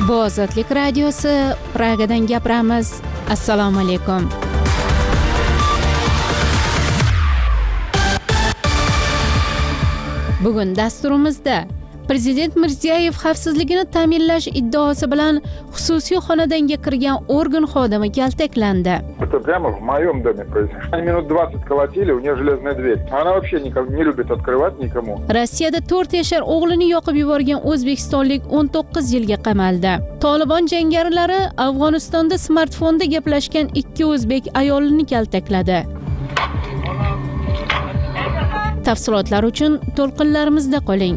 Bu Ozodlik radiosi, Pragadan gapiramiz. Assalomu alaykum. Bugun dasturimizda Prezident Mirziyoyev xavfsizligini ta'minlash iddaosi bilan xususiy xonadonga kirgan organ xodimi kaltaklandi. Это прямо в моем доме произошло. Они минут 20 колотили, у нее железная дверь. Она вообще не любит открывать никому. Rossiyada 4 yashar o'g'lini yoqib yuborgan o'zbekistonlik 19 yilga qamaldi. Tolibon jangarilari Afg'onistonda smartfonda gaplashgan 2 o'zbek ayolini kaltakladi. Tafsilotlar uchun to'lqinlarimizda qoling.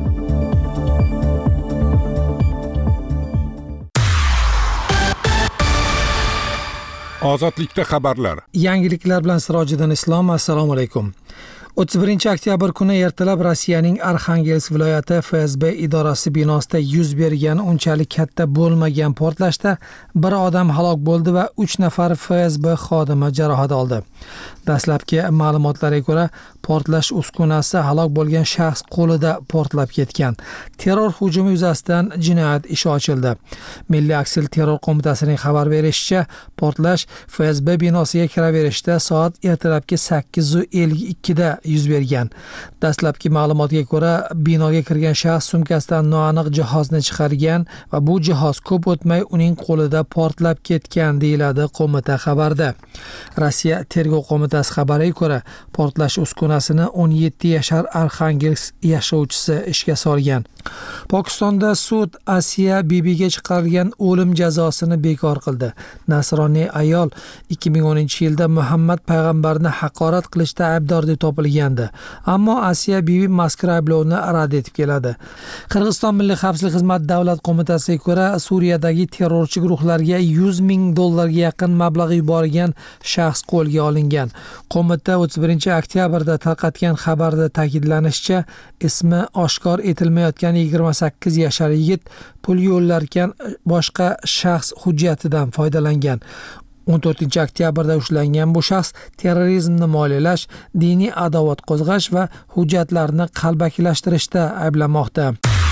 Ozodlikda xabarlar. Yangiliklar bilan Sirojiddin Islom. Assalomu alaykum. 31 oktyabr kuni ertalab Rossiyaning Arxangelsk viloyati FSB idorasi binosida yuz bergan unchalik katta bo'lmagan portlashda bir odam halok bo'ldi va 3 nafar FSB xodimi jarohat oldi. Dastlabki ma'lumotlarga ko'ra, portlash uskunasi halok bo'lgan shaxs qo'lida portlab ketgan. Terror hujumi yuzasidan jinoyat ishi ochildi. Milliy aksil terror qo'mitasining xabar berishicha, portlash FSB binosiga kiraverishda soat ertalabki 8:52 da yuz bergan. Dastlabki ma'lumotga ko'ra, binoga kirgan shaxs sumkasidan noaniq jihozni chiqargan va bu jihoz ko'p o'tmay uning qo'lida portlab ketgan, deyiladi qo'mita xabarda. Rossiya tergov qo'mitasi xabariga ko'ra, portlash uskunasini 17 yashar Arxangelsk yashovchisi ishga solgan. Pokistonda sud Asiya Bibiga chiqarilgan o'lim jazosini bekor qildi. Nasroniy ayol 2010-yilda Muhammad payg'ambarni haqorat qilishda aybdor deb topilgandi. Ammo Asiya Bibi mazkur ayblovni rad etib keladi. Qirg'iziston Milliy xavfsizlik xizmati davlat qo'mitasiga ko'ra, Suriyadagi terrorchi guruhlarga $100,000 ga yaqin mablag' yuborgan shaxs qo'lga olingan. Qo'mita 31 oktyabrda tarqatgan xabarda ta'kidlanishicha, ismi oshkor etilmayotgan 28 yashar yigit pul yo'llarkan boshqa shaxs hujjatidan foydalangan. 14 oktyabrda ushlangan bu shaxs terrorizmni moliyalash, diniy adovat qo'zg'ash va hujjatlarni qalbakilashtirishda ayblanmoqda.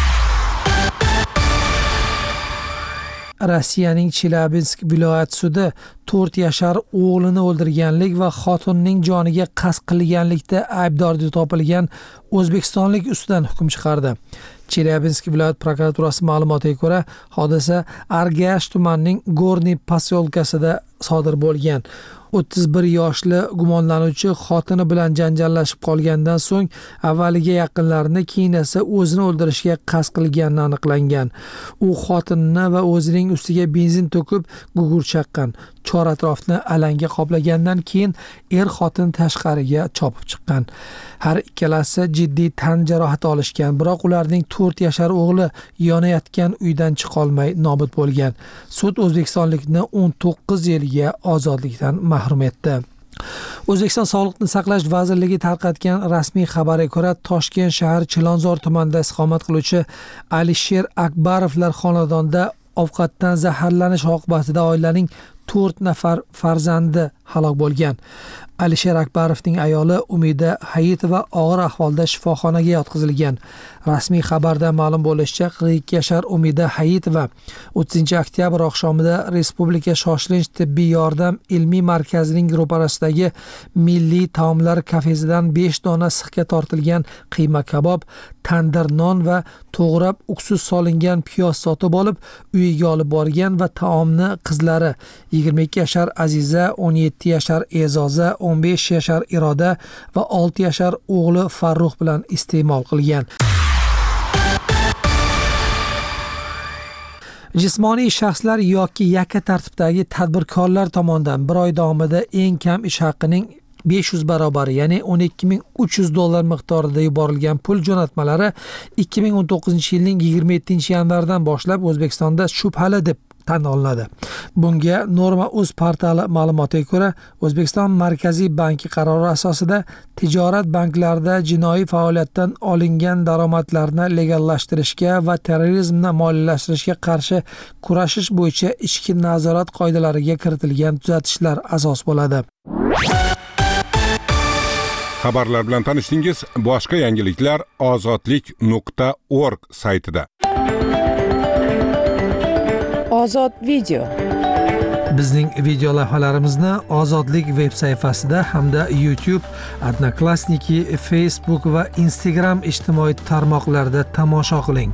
Rossiyaning Chelyabinsk viloyat sudi 4 yashar o'g'lini o'ldirganlik va xotinining joniga qasd qilganlikda aybdor deb topilgan o'zbekistonlik ustidan hukm chiqardi. Chelyabinsk viloyat prokuraturasi ma'lumotiga ko'ra, hodisa Argash tumanining Gorniy posyolkasida sodir bo'lgan. 31 yoshli gumonlanuvchi xotini bilan janjallashib qolgandan so'ng avvaliga yaqinlarini, keyin esa o'zini o'ldirishga qasd qilgani aniqlangan. U xotinini va o'zining ustiga benzin to'kib gugurt chaqqan. Chor atrofni alanga qoplagandan keyin xotin tashqariga chopib chiqqan. Har ikkalasi jiddiy tan jarohati olishgan, biroq ularning 4 yashar o'g'li yonayotgan uydan chiqa olmay nobud bo'lgan. Sud o'zbekistonlikni 19 yilga ozodlikdan mahrum etdi. O'zbekiston Sog'liqni saqlash vazirligi tarqatgan rasmiy xabarga ko'ra, Toshkent shahar Chilonzor tumanida istiqomat qiluvchi Alisher Akbarovlar xonadonida ovqatdan zaharlanish oqibatida oilaning 4 nafar farzandi halok bo'lgan. Alisher Akbarovning ayoli Umida Hayitova og'ir ahvolda shifoxonaga yotqizilgan. Rasmiy xabarda ma'lum bo'lishicha, 42 yashar Umida Hayitova 30 oktyabr oqshomida Respublika shoshilinch tibbiy yordam ilmiy markazining ro'parasidagi Milliy taomlar kafesidan 5 dona sixga tortilgan qiyma kabob, tandir non va to'g'rab uksuz solingan piyoz sotib olib, uyiga olib borgan va taomni qizlari 22 yashar Aziza, 17 yashar E'zoza, 15 yashar Iroda va 6 yashar o'g'li Farruh bilan iste'mol qilgan. Jismoniy shaxslar yoki yakka tartibdagi tadbirkorlar tomonidan bir oy davomida eng kam ish haqining 500 barobari, ya'ni $12,300 miqdorida yuborilgan pul jo'natmalari 2019-yilning 27-yanvardan boshlab O'zbekistonda shubhali deb tan olinadi. Bunga Norma.uz portali ma'lumotiga ko'ra, O'zbekiston Markaziy banki qarori asosida tijorat banklarida jinoiy faoliyatdan olingan daromadlarni legallashtirishga va terrorizmni moliyalashtirishga qarshi kurashish bo'yicha ichki nazorat qoidalariga kiritilgan tuzatishlar asos bo'ladi. Xabarlar bilan tanishdingiz. Boshqa yangiliklar ozodlik.org saytida. Ozod video. Bizning video lavhalarimizni Ozodlik veb sayfasida hamda YouTube, Odnoklassniki, Facebook va Instagram ijtimoiy tarmoqlarida tomosha qiling.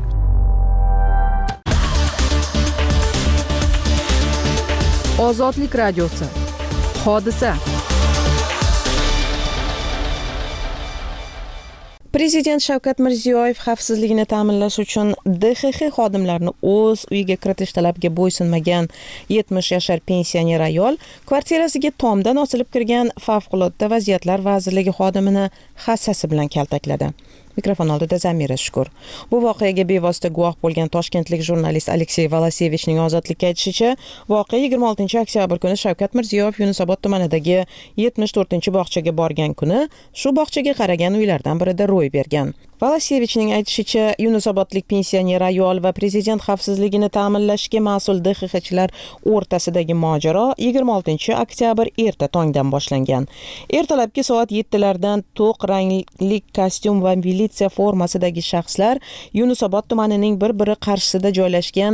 Ozodlik radiosi. Hodisa. Prezident Shavkat Mirziyoyev xavfsizlikni ta'minlash uchun DXX xodimlarini o'z uyiga kiritish talabiga bo'ysunmagan 70 yashar pensioner ayol kvartirasiga tomdan osilib kirgan Favqulodda vaziyatlar vazirligi xodimini hassasi bilan kaltakladi. Mikrofon oldida Zamira Shukur. Bu voqeaga bevosita guvoh bo'lgan toshkentlik jurnalist Aleksey Volosevichning Ozodlikka aytishicha, voqea 26 oktyabr kuni Shavkat Mirziyoyev Yunusobod tumanidagi 74-bog'chaga borgan kuni shu bog'chaga qaragan uylardan birida ro'y bergan. Volosevichning aytishicha, Yunusobodlik pensioner ayol va prezident xavfsizligini ta'minlashga mas'ul DXXchilar o'rtasidagi mojaro 26 oktyabr erta tongdan boshlangan. Ertalabki soat 7lardan to'q rangli kostyum va militsiya formasidagi shaxslar Yunusobod tumanining bir-biri qarshisida joylashgan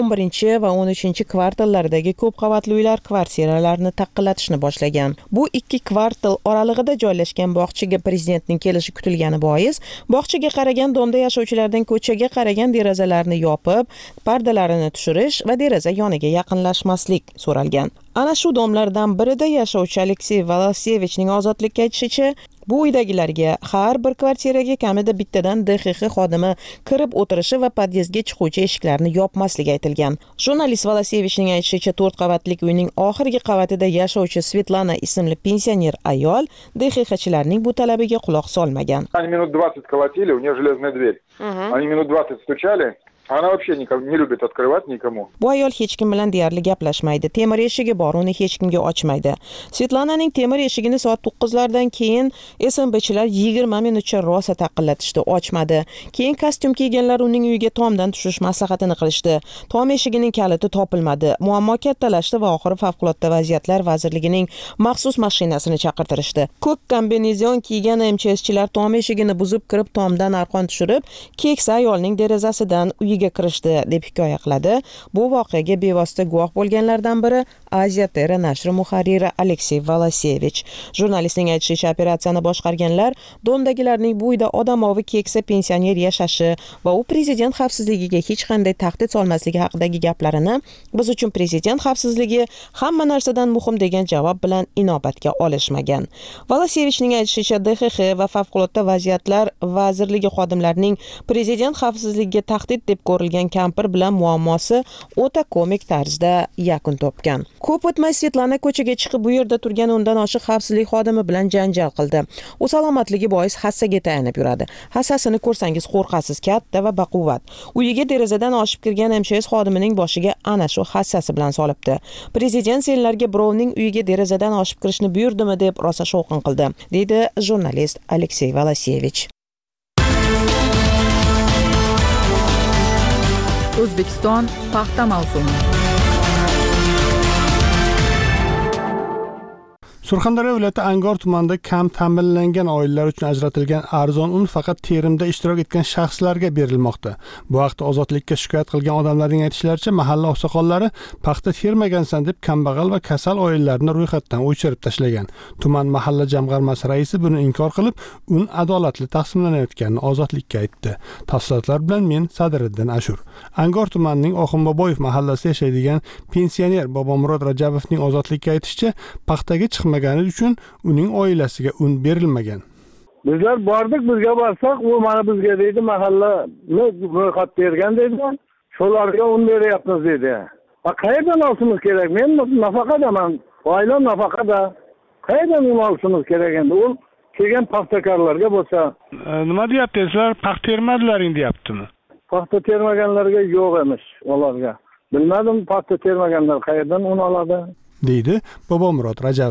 11 va 13 kvartallaridagi ko'p qavatli uylar kvartiralarini taqillatishni boshlagan. Bu ikki kvartal oralig'ida joylashgan bog'chaga prezidentning kelishi kutilgani bois bog'chaga qaragan domda yashovchilardan ko'chaga qaragan derazalarni yopib, pardalarini tushirish va deraza yoniga yaqinlashmaslik so'ralgan. Ana shu domlardan birida yashovchi Aleksey Volosevichning Ozodlikka aytishicha, bu uydagilarga har bir kvartiraga kamida bittadan DXX xodimi kirib o'tirishi va podyezdga chiquvchi eshiklarni yopmasligi aytilgan. Jurnalist Volosevichning aytishicha, 4 qavatli uyning oxirgi qavatida yashovchi Svetlana ismli pensioner ayol DXXchilarning bu talabiga quloq solmagan. Они минут 20 колотили, у нее железная дверь. Они минут 20 стучали. Она вообще не любит открывать никому. Bu ayol hech kim bilan deyarli gaplashmaydi. Temir eshigi bor, uni hech kimga ochmaydi. Svetlananing temir eshigini soat 9lardan keyin SMBchilar 20 minutcha rosa taqillatishdi, ochmadi. Keyin kostyum kiyganlar uning uyiga tomdan tushish maslahatini qilishdi. Tom eshigining kaliti topilmadi. Muammo kattalashdi va oxiri Favqulodda vaziyatlar vazirligining maxsus mashinasini chaqirtirishdi. Ko'k kombinezon kiygan MCSchilar tom eshigini buzib kirib, tomdan arqon tushirib, keksa ayolning derazasidan uyiga kirishdi deb hikoya qiladi. Bu voqeaga bevosita guvoh bo'lganlardan biri Aziya Tera nashri muharriri Aleksey Volosevich. Jurnalistning aytishicha, operatsiyani boshqarganlar domdagilarning bu uyda odamovi keksa pensioner yashashi va u prezident xavfsizligiga hech qanday tahdid solmasligi haqidagi gaplarini biz uchun prezident xavfsizligi hamma narsadan muhim degan javob bilan inobatga olishmagan. Volosevichning aytishicha, DXX va Favqulodda vaziyatlar vazirligi xodimlarining prezident xavfsizligiga tahdid deb ko'rilgan kampir bilan muammosi o'ta komik tarzda yakun topgan. Ko'p o'tmay Svetlana ko'chaga chiqib, bu yerda turgan undan oshiq xavfsizlik xodimi bilan janjal qildi. U salomatligi bois hassaga tayanib yuradi. Hassasini ko'rsangiz qo'rqasiz, katta va baquvvat. Uyiga derazadan oshib kirgan MCS xodimining boshiga ana shu hassasi bilan solibdi. Prezident senlarga birovning uyiga derazadan oshib kirishni buyurdimi deb rosa shovqin qildi, dedi jurnalist Aleksey Volosevich. O'zbekiston paxta mavsumi. Surxondaryo viloyati Angor tumanida kam ta'minlangan oilalar uchun ajratilgan arzon un faqat terimda ishtirok etgan shaxslarga berilmoqda. Bu haqda Ozodlikka shikoyat qilgan odamlarning aytishlaricha, mahalla oqsoqollari paxta termagansan deb kambag'al va kasal oilalarni ro'yxatdan o'chirib tashlagan. Tuman mahalla jamg'armasi raisi buni inkor qilib, un adolatli taqsimlanayotganini Ozodlikka aytdi. Tafsilotlar bilan men Sadiriddin Ashur. Angor tumanining Oxunboboyev mahallasida yashaydigan pensioner Bobomurod Rajabovning Ozodlikka aytishicha, paxtaga chiqmagan uchun uning oilasiga un berilmagan. Bizlar bordik, bizga borsak, u mana bizga deydi, mahallani ro'yxat bergan deydi. Shularga un beryapmiz deydi. Qayerdan olishimiz kerak? Men nafaqadaman. Oilam nafaqada. Qayerdan un olishimiz kerak endi? U kelgan paxtakorlarga bo'lsa, Nima deyapsizlar? Paxta termadilaring deyaptimi? Paxta termaganlarga yo'q emish ularga. Bilmadim, paxta termaganlar qayerdan un oladi? deydi Bobomurod Rajabov.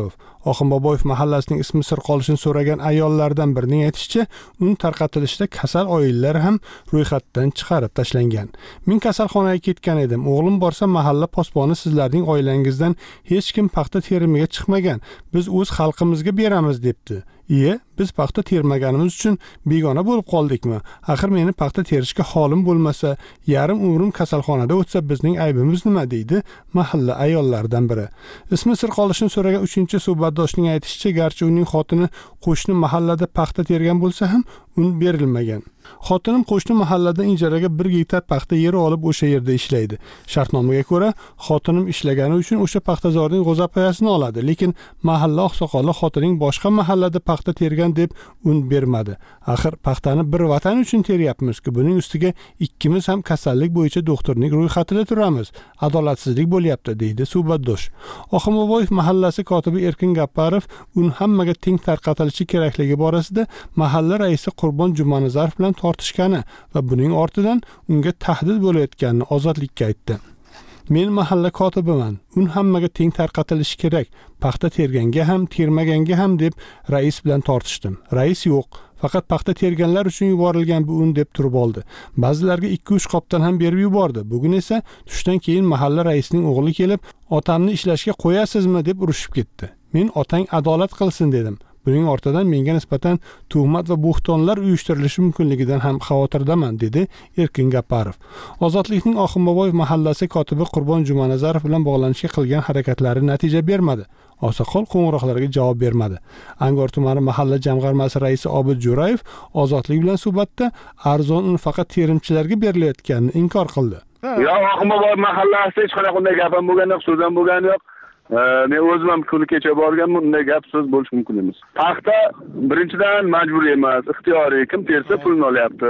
Oxunboboyev mahallasining ismi sir qolishini so'ragan ayollardan birining aytishicha, un tarqatilishida kasal oilalar ham ro'yxatdan chiqarib tashlangan. Men kasalxonaga ketgan edim. O'g'lim borsa mahalla posboni sizlarning oilangizdan hech kim paxta terimiga chiqmagan. Biz o'z xalqimizga beramiz debdi. Biz paxta termaganimiz uchun begona bo'lib qoldikmi? Axir meni paxta terishga holim bo'lmasa, yarim umrim kasalxonada o'tsa bizning aybimiz nima deydi mahalla ayollaridan biri. Ismi sir qolishini so'ragan 3-suhbatdoshning aytishicha, garchi uning xotini qo'shni mahallada paxta tergan bo'lsa ham un berilmagan. Xotinim qo'shni mahalladan ijaraga 1 gektar paxta yeri olib o'sha yerda ishlaydi. Shartnomaga ko'ra, xotinim ishlagani uchun o'sha paxtazorning g'o'zapoyasini oladi, lekin mahalla oqsoqoli xotining boshqa mahallada paxta tergan deb un bermadi. Axir paxtani bir vatan uchun teryapmiz-ku, buning ustiga ikkimiz ham kasallik bo'yicha doktorning ro'yxatida turamiz. Adolatsizlik bo'lyapti, deydi suhbatdosh. Oxunboboyev mahallasi kotibi Erkin Gapparov un hammaga teng tarqatilishi kerakligi borasida mahalla raisi Qurbon Jumanazarov bilan tortishgani va buning ortidan unga tahdid bo'layotganini Ozodlikka aytdi. Men mahalla kotibiman. Un hammaga teng tarqatilishi kerak. Paxta terganga ham, termaganga ham deb rais bilan tortishdim. Rais yo'q. Faqat paxta terganlar uchun yuborilgan bu un deb turib oldi. Ba'zilarga 2-3 qopdan ham berib yubordi. Bugun esa tushdan keyin mahalla raisining o'g'li kelib, "Otamni ishlashga qo'yasizmi?" deb urushib ketdi. Men otang adolat qilsin dedim. Buning ortidan menga nisbatan tuhmat va bo'xtonlar uyushtirilishi mumkinligidan ham xavotirdaman, dedi Erkin Gapparov. Ozodlikning Oxunboboyev mahallasi kotibi Qurbon Jumanazarov bilan bog'lanishga qilgan harakatlari natija bermadi. Oqsoqol qo'ng'iroqlarga javob bermadi. Angor tumani mahalla jamg'armasi raisi Obid Jo'rayev Ozodlik bilan suhbatda arzon un faqat terimchilarga berilayotganini inkor qildi. Yo'q, Oxunboboyev mahallasida hech qanaqa unday gap ham bo'lgan yo'q, so'z ham bo'lgan yo'q. Men o'zim ham kuni kecha borganman, unday gap so'z bo'lishi mumkin emas. Paxta birinchidan majburiy emas, ixtiyoriy, kim tersa pulni olyapti.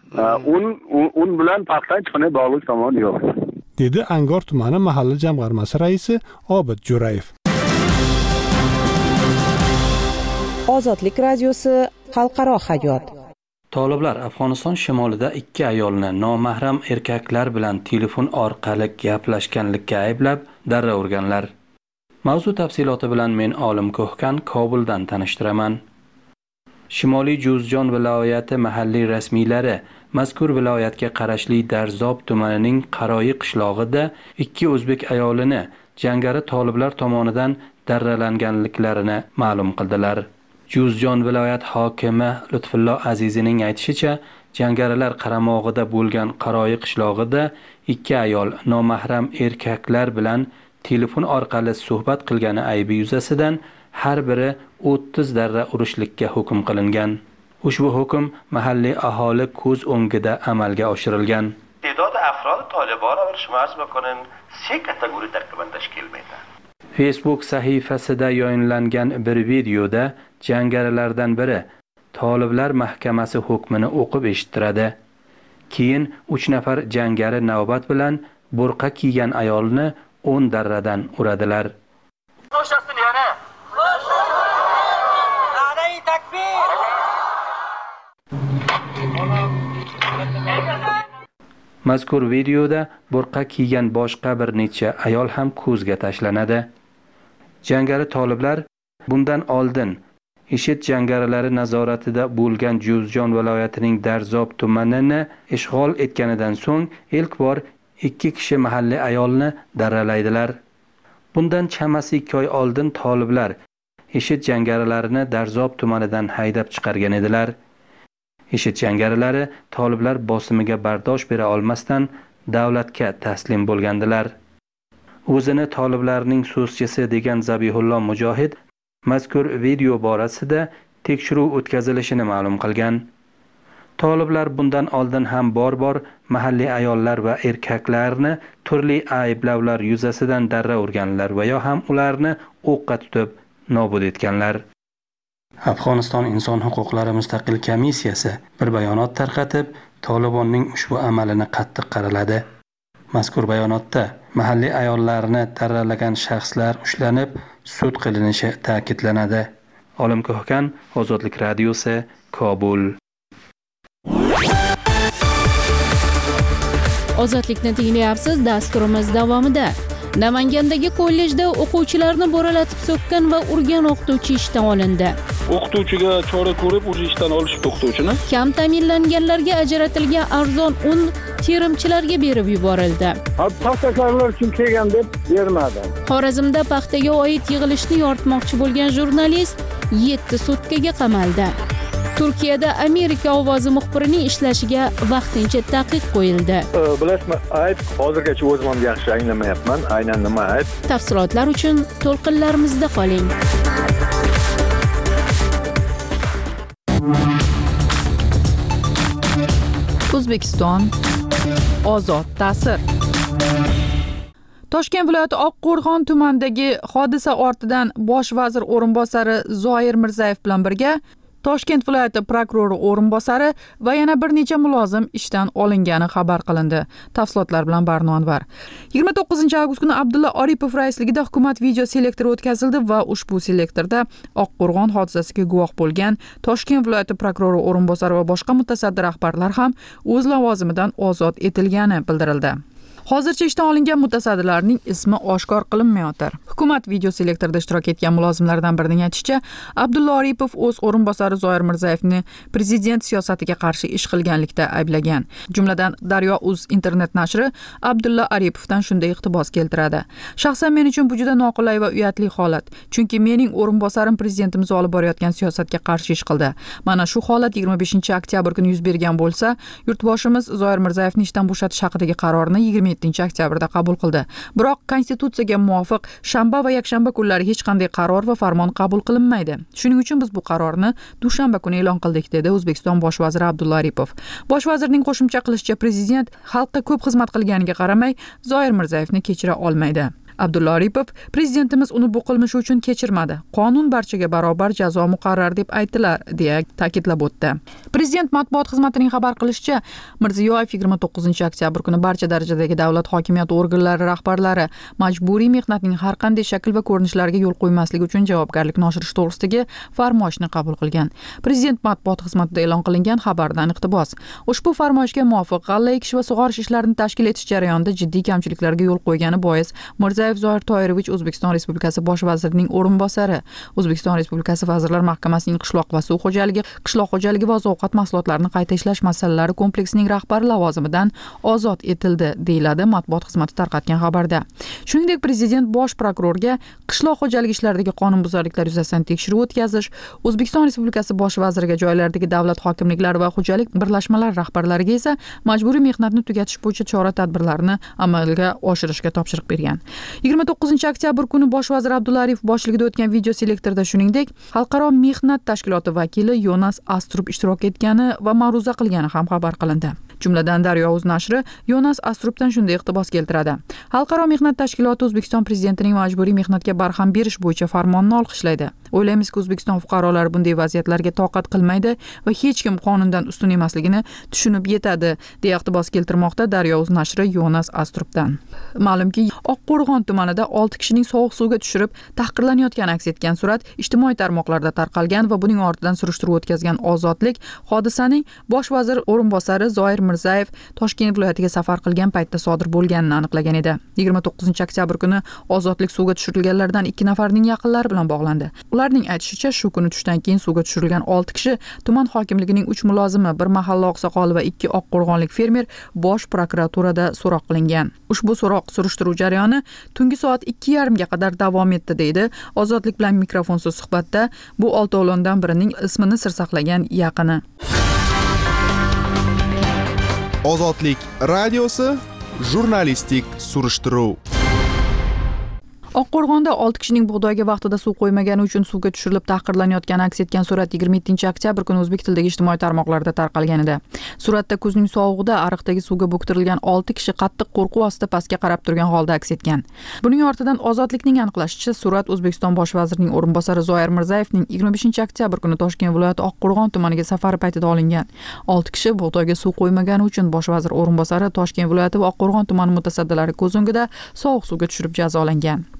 Un bilan paxta hech qanday bog'liq tomoni yo'q, dedi Angor tumani mahalla jamg'armasi raisi Obid Jo'rayev. Ozodlik radiosi xalqaro hayot. Toliblar Afg'oniston shimolida 2 ayolni nomahram erkaklar bilan telefon orqali gaplashganlikka ayblab darra urganlar. Mavzu tafsiloti bilan men Olim Ko'hkan Kobuldan tanishtiraman. Shimoliy Juzjon viloyati mahalliy rasmiylari mazkur viloyatga qarashli Darzob tumanining Qaroyi qishlog'ida 2 o'zbek ayolini jangari toliblar tomonidan darralanganliklarini ma'lum qildilar. Juzjon viloyat hokimi Lutfullo Azizining aytishicha, jangarilar qaramog'ida bo'lgan Qaroyi qishlog'ida 2 ayol nomahram erkaklar bilan telefon orqali suhbat qilgani aybi yuzasidan har biri 30 darra urishlikka hukm qilingan. Ushbu hukm mahalliy aholi ko'z o'ngida amalga oshirilgan. تعداد افراد طالبان را شمارش بکنن 3 کاتگوری تقریبا تشکیل میدن. Facebook sahifasida yayınlangan bir videoda jangarilardan biri Toliblar mahkamasi hukmini o'qib eshittiradi. Keyin 3 nafar jangari navbat bilan burqa kiygan ayolni 10 darradan uradilar. Mazkur videoda burqa kiygan boshqa bir necha ayol ham ko'zga tashlanadi. Jangari toliblar bundan oldin IShID jangarilari nazoratida bo'lgan Juzjon viloyatining Darzob tumanini ishg'ol etganidan so'ng ilk bor 2 kishi mahalliy ayolni darralaydilar. Bundan chamasi 2 oy oldin toliblar IShID jangarilarini Darzob tumanidan haydab chiqargan edilar. IShID jangarilari toliblar bosimiga bardosh bera olmasdan davlatga taslim bo'lgandilar. O'zini toliblarning so'zchisi degan Zabihullo Mujohid mazkur video borasida tekshiruv o'tkazilishini ma'lum qilgan. Toliblar bundan oldin ham bor mahalliy ayollar va erkaklarni turli ayblovlar yuzasidan darra urganlar va yo ham ularni o'qqa tutib nobud etganlar. Afg'oniston inson huquqlari mustaqil komissiyasi bir bayonot tarqatib, Tolibonning ushbu amalini qattiq qaraladi. Mazkur bayonotda mahalliy ayollarni darralagan shaxslar ushlanib, sud qilinishi ta'kidlanadi. Olim Ko'hkan, Ozodlik radiosi, Kobul. Ozodlikni tinglayapsiz. Dasturimiz davomida Namangandagi kollejda o'quvchilarni bo'ralatib so'kkan va urgan o'qituvchi ishdan olindi. O'qituvchiga chora ko'rib, o'zi ishdan olishdi o'qituvchini. Kam ta'minlanganlarga ajratilgan arzon un terimchilarga berib yuborildi. Paxtakorlar uchun kelgan deb bermadi. Xorazmda paxtaga oid yig'ilishni yoritmoqchi bo'lgan jurnalist 7 sutkaga qamaldi. Turkiyada Amerika ovozi muxbirining ishlashiga vaqtincha taqiq qo'yildi. Bilasizmi, ayb hozirgacha o'zim ham yaxshi anglamayapman. Aynan nima ayb? Tafsilotlar uchun to'lqinlarimizda qoling. O'zbekiston ozod ta'sir. Toshkent viloyati Oqqo'rg'on tumanidagi hodisa ortidan bosh vazir o'rinbosari Zoir Mirzayev bilan birga Toshkent viloyati prokurori o'rinbosari va yana bir necha mulozim ishdan olingani xabar qilindi. Tafsilotlar bilan Barno Anvar. 29-avgust kuni Abdulla Aripov raisligida hukumat video selektori o'tkazildi va ushbu selektorda Oqqo'rg'on hodisasiga guvoh bo'lgan Toshkent viloyati prokurori o'rinbosari va boshqa mutasaddi rahbarlar ham o'z lavozimidan ozod etilgani bildirildi. Hozircha ishdan olingan mutasaddilarning ismi oshkor qilinmayotir. Hukumat video selektorida ishtirok etgan mulozimlardan birining aytishicha, Abdulla Aripov o'z o'rinbosari Zoir Mirzayevni prezident siyosatiga qarshi ish qilganlikda ayblagan. Jumladan Daryo.uz internet nashri Abdulla Aripovdan shunday iqtibos keltiradi. Shaxsan men uchun bu juda noqulay va uyatli holat. Chunki mening o'rinbosarim prezidentimiz olib borayotgan siyosatga qarshi ish qildi. Mana shu holat 25-oktyabr kuni yuz bergan bo'lsa, yurtboshimiz Zoir Mirzayevni ishdan bo'shatish haqidagi qarorni 27-oktyabrda qabul qildi. Biroq konstitutsiyaga muvofiq shanba va yakshanba kunlari hech qanday qaror va farmon qabul qilinmaydi. Shuning uchun biz bu qarorni dushanba kuni e'lon qildik, dedi O'zbekiston bosh vaziri Abdulla Aripov. Bosh vazirning qo'shimcha qilishicha, prezident xalqqa ko'p xizmat qilganiga qaramay Zoir Mirzayevni kechira olmaydi. Abdulla Aripov prezidentimiz uni bu qilmishi uchun kechirmadi. Qonun barchaga barobar jazo muqarrar deb aytdilar, deya ta'kidlab o'tdi. Prezident matbuot xizmatining xabar qilishicha, Mirziyoyev 29-oktyabr kuni barcha darajadagi davlat hokimiyat organlari rahbarlari majburiy mehnatning har qanday shakl va ko'rinishlariga yo'l qo'ymaslik uchun javobgarlikni oshirish to'g'risidagi farmoyishni qabul qilgan. Prezident matbuot xizmatida e'lon qilingan xabardan iqtibos. Ushbu farmoyishga muvofiq g'alla ekish va sug'orish ishlarini tashkil etish jarayonida jiddiy kamchiliklarga yo'l qo'ygani bois Mirziyoyev Zoir Toirovich O'zbekiston Respublikasi bosh vazirining o'rinbosari, O'zbekiston Respublikasi Vazirlar Mahkamasining qishloq va suv xo'jaligi, qishloq xo'jaligi va oziq-ovqat mahsulotlarini qayta ishlash masalalari kompleksining rahbari lavozimidan ozod etildi, deyiladi matbuot xizmati tarqatgan xabarda. Shuningdek, prezident bosh prokurorga qishloq xo'jaligi ishlaridagi qonunbuzarliklar yuzasidan tekshiruv o'tkazish, O'zbekiston Respublikasi bosh vaziriga joylardagi davlat hokimliklari va xo'jalik birlashmalari rahbarlariga esa majburiy mehnatni tugatish bo'yicha chora-tadbirlarni amalga oshirishga topshiriq bergan. 29-oktyabr kuni bosh vazir Abdulla Aripov boshchiligida o'tgan video selektorda shuningdek, Xalqaro mehnat tashkiloti vakili Yonas Astrup ishtirok etgani va ma'ruza qilgani ham xabar qilindi. Jumladan Daryo.uz nashri Yonas Astrupdan shunday iqtibos keltiradi. Xalqaro mehnat tashkiloti O'zbekiston prezidentining majburiy mehnatga barham berish bo'yicha farmonni olqishlaydi. O'ylaymizki, O'zbekiston fuqarolari bunday vaziyatlarga toqat qilmaydi va hech kim qonundan ustun emasligini tushunib yetadi, deya iqtibos keltirmoqda Daryo.uz nashri Yonas Astrupdan. Ma'lumki, Oqqo'rg'on tumanida 6 kishining sovuq suvga tushirib tahqirlanayotgani aks etgan surat ijtimoiy tarmoqlarda tarqalgan va buning ortidan surishtiruv o'tkazgan Ozodlik hodisaning bosh vazir o'rinbosari Zoir Mirzayev Toshkent viloyatiga safar qilgan paytda sodir bo'lganini aniqlagan edi. 29-oktyabr kuni Ozodlik suvga tushirilganlardan 2 nafarning yaqinlari bilan bog'landi. Ularning aytishicha, shu kuni tushdan keyin suvga tushirilgan 6 kishi tuman hokimligining 3 mulozimi, bir mahalla oqsoqoli va 2 oqqo'rg'onlik fermer bosh prokuraturada so'roq qilingan. Ushbu so'roq surishtiruv jarayoni tungi soat 2:30 ga qadar davom etdi, deydi Ozodlik bilan mikrofonsiz suhbatda bu 6 o'g'londan birining ismini sir saqlagan yaqini. Ozodlik radiosi jurnalistik surishtiruv. Oqqo'rg'onda 6 kishining bug'doyga vaqtida suv qo'ymagani uchun suvga tushirilib tahqirlanayotgani aks etgan surat 27-oktyabr kuni o'zbek tilidagi ijtimoiy tarmoqlarda tarqalgan edi. Suratda kuzning sovug'ida ariqdagi suvga bo'ktirilgan 6 kishi qattiq qo'rquv ostida pastga qarab turgan holda aks etgan. Buning ortidan Ozodlikning aniqlashicha, surat O'zbekiston bosh vazirining o'rinbosari Zoir Mirzayevning 25-oktyabr kuni Toshkent viloyati Oqqo'rg'on tumaniga safari paytida olingan. 6 kishi bug'doyga suv qo'ymagani uchun bosh vazir o'rinbosari Toshkent viloyati va Oqqo'rg'on tumani mutasaddilari ko'z o'ngida sovuq suvga tushirib jazolangan. Bu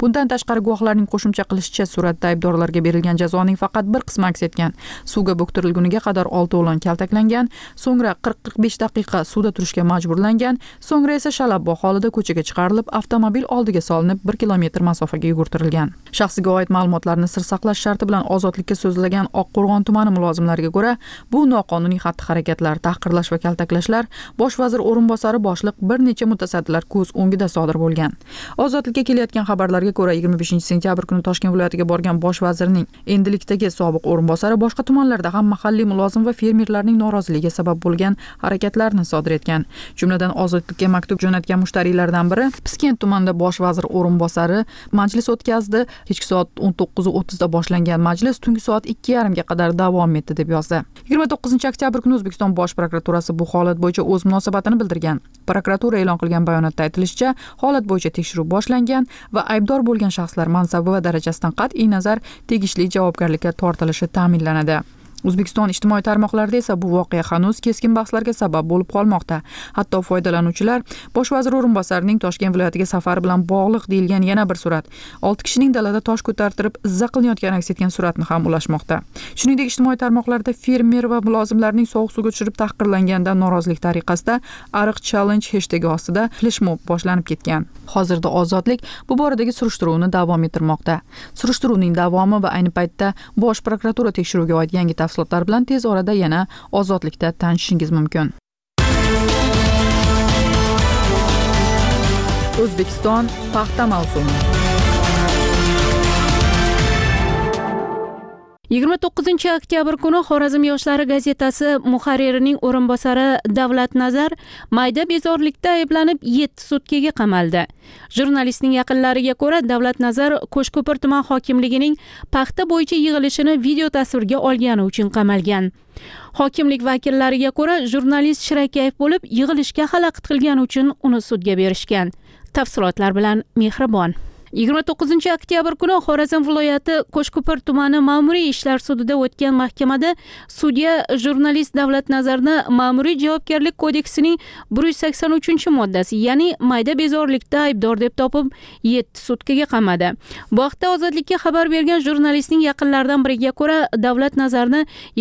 Bundan tashqari guvohlarning qo'shimcha qilishicha, suratda aybdorlarga berilgan jazoning faqat bir qismi aks etgan. Suvga bo'ktirilguniga qadar 6 o'g'lon kaltaklangan, so'ngra 40-45 daqiqa suvda turishga majburlangan, so'ngra esa shalabbo holida ko'chaga chiqarilib, avtomobil oldiga solinib 1 kilometr masofaga yugurtirilgan. Shaxsiga oid ma'lumotlarni sir saqlash sharti bilan ozodlikka so'zlagan Oqqo'rg'on tumani mulozimlariga ko'ra, bu noqonuniy xatti-harakatlar, tahqirlash va kaltaklashlar bosh vazir o'rinbosari boshliq bir necha mutasaddilar ko'z o'ngida sodir bo'lgan. Ozodlikka kelayotgan xabarlarga ko'ra, 25-sentyabr kuni Toshkent viloyatiga borgan bosh vazirning endilikdagi sobiq o'rinbosari boshqa tumanlarda ham mahalliy mulozim va fermerlarning noroziligiga sabab bo'lgan harakatlarni sodir etgan. Jumladan, ozodlikka maktub jo'natgan mushtariylardan biri Piskent tumanida bosh vazir o'rinbosari majlis o'tkazdi. Kechki soat 19:30 da boshlangan majlis tungi soat 2:30 ga qadar davom etdi deb yozdi. 29-oktyabr kuni O'zbekiston bosh prokuraturasi bu holat bo'yicha o'z munosabatini bildirgan. Prokuratura e'lon qilgan bayonotda aytilishicha, holat bo'yicha tekshiruv boshlangan va aybdor bo'lgan shaxslar mansabi va darajasidan qat'iy nazar tegishli javobgarlikka tortilishi ta'minlanadi. O'zbekiston ijtimoiy tarmoqlarida esa bu voqea hanuz keskin bahslarga sabab bo'lib qolmoqda. Hatto foydalanuvchilar bosh vazir o'rinbosarining Toshkent viloyatiga safari bilan bog'liq deyilgan yana bir surat, 6 kishining dalada tosh ko'tartirib izza qilinayotgani aks etgan suratni ham ulashmoqda. Shuningdek, ijtimoiy tarmoqlarda fermer va mulozimlarning sovuq suvga tushirib tahqirlanganidan norozilik tariqasida Ariq Challenge hashtagi ostida fleshmob boshlanib ketgan. Hozirda ozodlik bu boradagi surishtiruvni davom ettirmoqda. Surishtiruvning davomi va ayni paytda bosh prokuratura tekshiruviga oid yangi tafsilotlar bilan tez orada yana ozodlikda tanishishingiz mumkin. O'zbekiston paxta mavsumi. 29-oktyabr kuni Xorazm yoshlari gazetasi muharririning o'rinbosari Davlat Nazar mayda bezorilikda ayblanib 7 sutkaga qamaldi. Jurnalistning yaqinlariga ko'ra, Davlat Nazar Qo'shko'pir tuman hokimligining paxta bo'yicha yig'ilishini video tasvirga olgani uchun qamalgan. Hokimlik vakillariga ko'ra, jurnalist shirakayf bo'lib, yig'ilishga xalaqit qilgani uchun uni sudga berishgan. Tafsilotlar bilan Mehribon. 29-oktyabr kuni Xorazm viloyati Qo'shko'pir tumani ma'muriy ishlar sudida o'tgan mahkamada sudya jurnalist Davlat Nazarni ma'muriy javobgarlik kodeksining 183-moddasi, ya'ni mayda bezorilikda aybdor deb topib 7 sutkaga qamadi. Bu haqda Ozodlikka xabar bergan jurnalistning yaqinlaridan biriga ko'ra, Davlat Nazarni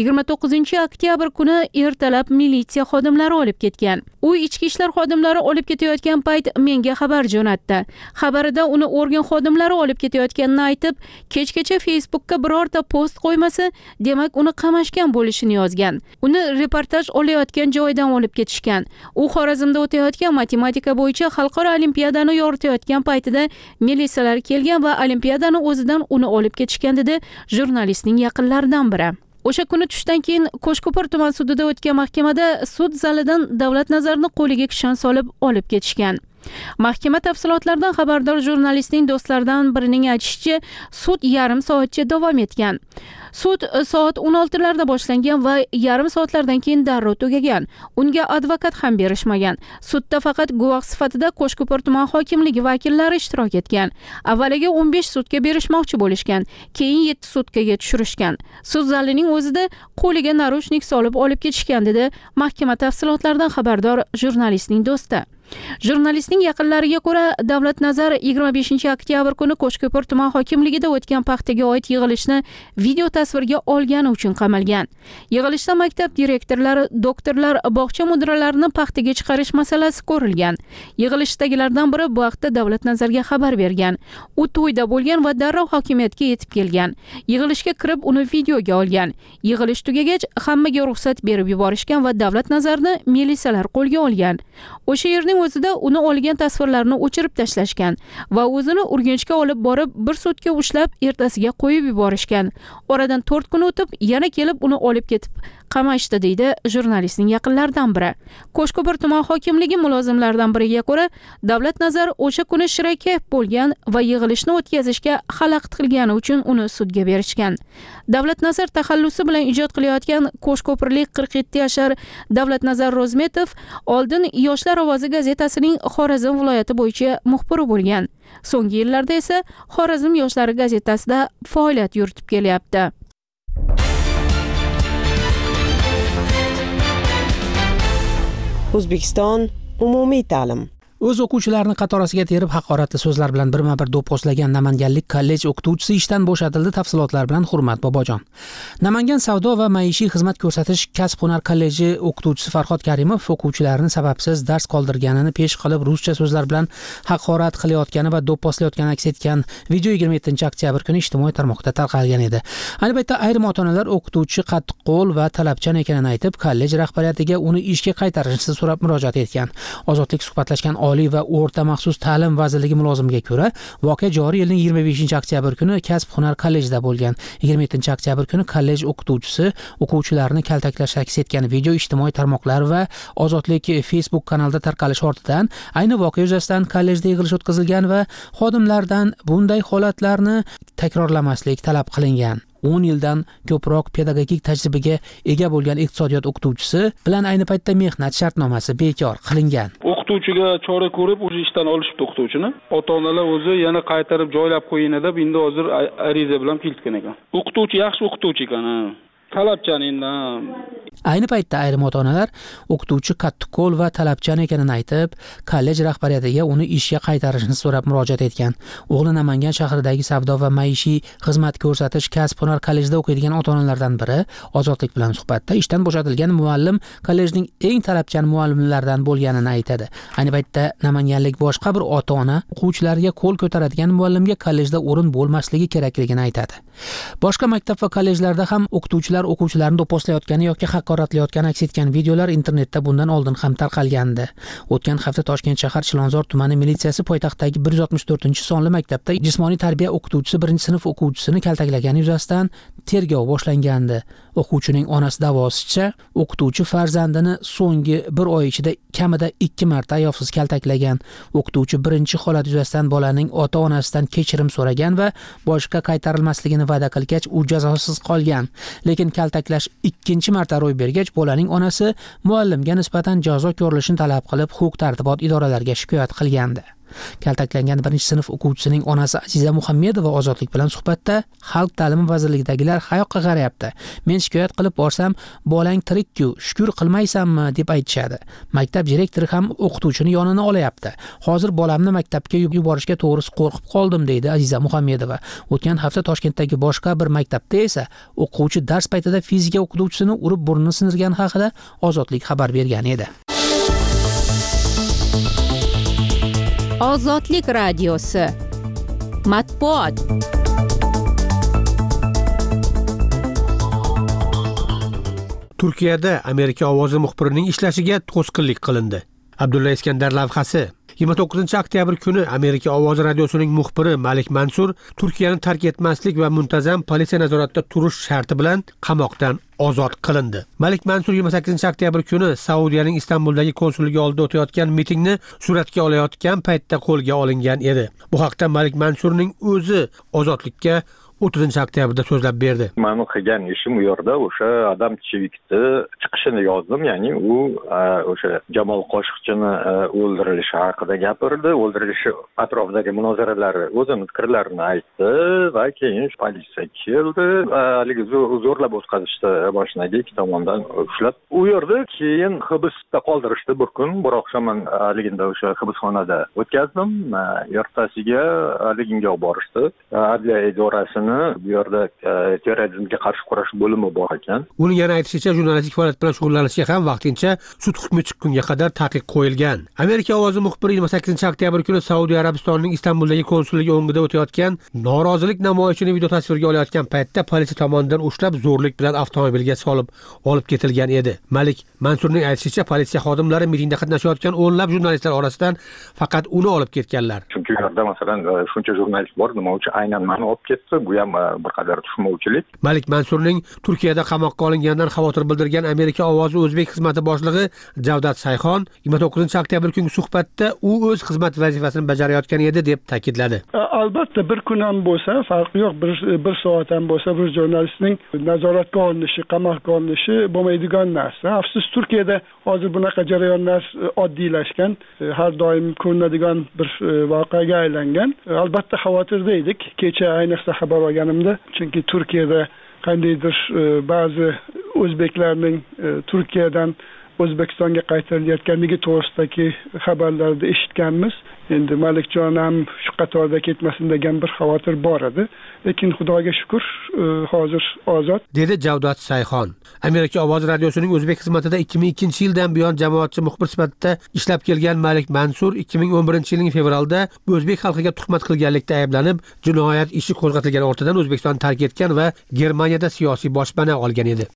29-oktyabr kuni ertalab militsiya xodimlari olib ketgan. U ichki ishlar xodimlari olib ketayotgan payt menga xabar jo'natdi. Xabarida uni organ xodimlari olib ketayotganini aytib, kechgacha Facebookka birorta post qo'ymasa, demak uni qamashgan bo'lishini yozgan. Uni reportaj olayotgan joydan olib ketishgan. U Xorazmda o'tayotgan matematika bo'yicha xalqaro olimpiadani yoritayotgan paytida militsiyalar kelgan va olimpiadani o'zidan uni olib ketishgan dedi jurnalistning yaqinlaridan biri. O'sha kuni tushdan keyin Qo'shko'pir tuman sudida o'tgan mahkamada sud zalidan Davlat Nazarni qo'liga kishan solib olib ketishgan. Mahkama tafsilotlaridan xabardor jurnalistning do'stlaridan birining aytishicha, sud yarim soatcha davom etgan. Sud soat 16larda boshlangan va yarim soatlardan keyin darrov tugagan. Unga advokat ham berishmagan. Sudda faqat guvoh sifatida Qo'shko'pir tuman hokimligi vakillari ishtirok etgan. Avvaliga 15 sutka berishmoqchi bo'lishgan, keyin 7 sutkaga tushirishgan. Sud zalining o'zida qo'liga narushnik solib olib ketishgan dedi mahkama tafsilotlaridan xabardor jurnalistning do'sti. Jurnalistning yaqinlariga ko'ra, Davlat Nazar 25-oktyabr kuni Qo'shko'pir tuman hokimligida o'tgan paxtaga oid yig'ilishni video tasvirga olgani uchun qamalgan. Yig'ilishda maktab direktorlari, doktorlar, bog'cha mudiralarini paxtaga chiqarish masalasi ko'rilgan. Yig'ilishdagilardan biri bu haqda Davlat Nazarga xabar bergan. U to'yda bo'lgan va darrov hokimiyatga yetib kelgan. Yig'ilishga kirib uni videoga olgan. Yig'ilish tugagach, hammaga ruxsat berib yuborishgan va Davlat Nazarni militsiyalar qo'lga olgan. O'sha yerning o'zida uni olgan tasvirlarni o'chirib tashlashgan va o'zini Urganchga olib borib bir sutka ushlab ertasiga qo'yib yuborishgan. Oradan 4 kun o'tib yana kelib uni olib ketib qamashdi deydi jurnalistning yaqinlaridan biri. Qo'shko'pir tuman hokimligi mulozimlaridan biriga ko'ra, Davlat Nazar o'sha kuni shirakayf bo'lgan va yig'ilishni o'tkazishga xalaqit qilgani uchun uni sudga berishgan. Davlat Nazar taxallusi bilan ijod qilayotgan Qo'shko'pirlik 47 yashar Davlat Nazar Rozmetov oldin Yoshlar ovozi gazetasining Xorazm viloyati bo'yicha muxbiri bo'lgan. So'nggi yillarda esa Xorazm yoshlari gazetasida faoliyat yuritib kelyapti. O'zbekiston umumiy ta'lim. O'z o'quvchilarini qatorasiga terib haqoratli so'zlar bilan birma-bir do'pposlagan namanganlik kollej o'qituvchisi ishdan bo'shatildi. Tafsilotlar bilan Hurmat Bobojon. Namangan savdo va maishiy xizmat ko'rsatish kasb-hunar kolleji o'qituvchisi Farhod Karimov o'quvchilarini sababsiz dars qoldirganini pesh qilib, ruscha so'zlar bilan haqorat qilayotgani va do'pposlayotgani aks etgan video 27-oktyabr kuni ijtimoiy tarmoqda tarqalgan edi. Ayni paytda ayrim ota-onalar o'qituvchi qattiqqo'l va talabchan ekanini aytib, kollej rahbariyatiga uni ishga qaytarishni so'rab murojaat etgan. Ozodlik suhbatlashgan Oliy va o'rta maxsus ta'lim vazirligi mulozimiga ko'ra, voqea joriy yilning 25-oktyabr kuni kasb-hunar kollejida bo'lgan. 27-oktyabr kuni kollej o'qituvchisi o'quvchilarni kaltaklash aks etgan video ijtimoiy tarmoqlar va Ozodlik Facebook kanalida tarqalishi ortidan ayni voqea yuzasidan kollejda yig'ilish o'tkazilgan va xodimlardan bunday holatlarni takrorlamaslik talab qilingan. 10 yildan ko'proq pedagogik tajribaga ega bo'lgan iqtisodiyot o'qituvchisi bilan ayni paytda mehnat shartnomasi bekor qilingan. O'qituvchiga chora ko'rib, o'sha ishdan olishibdi o'qituvchini. Ota-onalar o'zi yana qaytarib joylab qo'yin deb, endi hozir ariza bilan keltgan ekan. O'qituvchi yaxshi o'qituvchi ekan. Talabchan endi. Ayni paytda ayrim ota-onalar o'qituvchi qattiqqo'l va talabchan ekanini aytib, kollej rahbariyatiga uni ishga qaytarishni so'rab murojaat etgan. O'g'li Namangan shahridagi savdo va maishiy xizmat ko'rsatish kasb-hunar kollejida o'qiydigan ota-onalardan biri Ozodlik bilan suhbatda ishdan bo'shatilgan muallim kollejning eng talabchan muallimlaridan bo'lganini aytadi. Ayni paytda namanganlik boshqa bir ota-ona o'quvchilarga qo'l ko'taradigan muallimga kollejda o'rin bo'lmasligi kerakligini aytadi. Boshqa maktab va kollejlarda ham o'quvchilarni do'pposlayotgani yoki haqoratlayotgani aks etgan videolar internetda bundan oldin ham tarqalgandi. O'tgan hafta Toshkent shahar Chilonzor tumani militsiyasi poytaxtdagi 164-sonli maktabda jismoniy tarbiya o'qituvchisi 1-sinf o'quvchisini kaltaklagani yuzasidan tergov boshlangandi. O'quvchining onasi da'vosicha, o'qituvchi farzandini so'nggi 1 oy ichida kamida 2 marta ayovsiz kaltaklagan. O'qituvchi birinchi holat yuzasidan bolaning ota-onasidan kechirim so'ragan va boshqa qaytarilmasligini va'da qilgach, u jazosiz qolgan. Lekin kaltaklash ikkinchi marta ro'y bergach, bolaning onasi muallimga nisbatan jazo ko'rilishini talab qilib, huquq-tartibot idoralariga shikoyat qilgandi. Kaltaklangan 1-sinf o'quvchisining onasi Aziza Muhammedova Ozodlik bilan suhbatda Xalq ta'limi vazirligidagilar qayoqqa qarayapti? Men shikoyat qilib borsam, bolang tirik-ku, shukr qilmaysanmi deb aytishadi. Maktab direktori ham o'qituvchini yonini olayapti. Hozir bolamni maktabga yuborishga to'g'risi qo'rqib qoldim deydi Aziza Muhammedova. O'tgan hafta Toshkentdagi boshqa bir maktabda esa o'quvchi dars paytida fizika o'qituvchisini urib burnini sindirgani haqida Ozodlik xabar bergan edi. Ozodlik radiosi matbuot. Turkiyada Amerika ovozi muxbirining ishlashiga to'sqinlik qilindi. Abdulla Iskandar lavhasi. 29-oktyabr kuni Amerika ovozi radiosining muxbiri Malik Mansur Turkiyani tark etmaslik va muntazam politsiya nazoratida turish sharti bilan qamoqdan ozod qilindi. Malik Mansur 28-oktyabr kuni Saudiyaning Istanbuldagi konsulligi oldida o'tayotgan mitingni suratga olayotgan paytda qo'lga olingan edi. Bu haqda Malik Mansurning o'zi Ozodlikka 30-oktyabrda so'zlab berdi. Men qilgan ishim u yerda o'sha Adam Chevikni chiqishini yozdim, ya'ni u o'sha Jamol Qoshiqchini o'ldirilishi haqida gapirdi, o'ldirilishi atrofidagi munozaralar, o'zini fikrlarini aytdi va keyin politsiya keldi, haligi zo'rlab o'tkazishdi mashinaga, ikki tomondan ushlab. U yerda keyin hibsda qoldirishdi bir kun, biroq men haligida o'sha hibsxonada o'tkazdim. Ertasiga haliginga olib borishdi. Adliya idorasi bu yerda terrorizmga qarshi kurash bo'limi bor ekan. Uning yana aytishicha, jurnalistik faoliyat bilan shug'ullanishga ham vaqtincha sud hukmi chiqqunga qadar taqiq qo'yilgan. Amerika ovozi muxbiri 28-oktyabr kuni Saudiya Arabistonining Istanbuldagi konsulligi o'ngida o'tayotgan norozilik namoyishini video tasvirga olayotgan paytda politsiya tomonidan ushlab zo'rlik bilan avtomobilga solib olib ketilgan edi. Malik Mansurning aytishicha, politsiya xodimlari mitingda qatnashayotgan o'nlab jurnalistlar orasidan faqat uni olib ketganlar. Chunki u yerda masalan shuncha jurnalist bor, nima uchun aynan meni olib ketdi? Bu ham bir qadar tushunmovchilik. Malik Mansurning Turkiyada qamoqqa olinganidan xavotir bildirgan Amerika ovozi o'zbek xizmati boshlig'i Javdat Sayxon 29-oktyabr kungi suhbatda u o'z xizmat vazifasini bajarayotgan edi deb ta'kidladi. Albatta bir kun ham bo'lsa, farqi yo'q, bir soat ham bo'lsa bir jurnalistning nazoratga olinishi, qamoqqa olinishi bo'lmaydigan narsa. Afsus, Turkiyada hozir bunaqa jarayonlar oddiylashgan, har doim ko'rinadigan bir voqeaga aylangan. Albatta xavotirda edik. Kecha ayniqsa xabar olganimda, chunki Turkiyada qandaydir ba'zi o'zbeklarning Turkiyadan O'zbekistonga qaytarilayotganligi to'g'risidagi xabarlarda eshitganmiz. Endi Malikjon ham shu qatorda ketmasin degan bir xavotir bor edi. Lekin Xudoga shukr, hozir ozod. Dedi Javdat Sayxon. Amerika Ovoz radiosining o'zbek xizmatida 2002-yildan buyon jamoatchi muxbir sifatida ishlab kelgan Malik Mansur 2011-yilning fevralda o'zbek xalqiga tuhmat qilganlikda ayblanib, jinoyat ishi qo'zg'atilgan ortidan O'zbekistonni tark etgan va Germaniyada siyosiy boshpana olgan edi.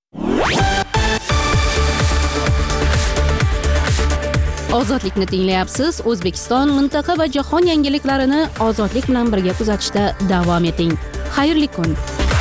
Ozodlikni tinglayapsiz. O'zbekiston, mintaqa va jahon yangiliklarini ozodlik bilan birga kuzatishda davom eting. Xayrli kun.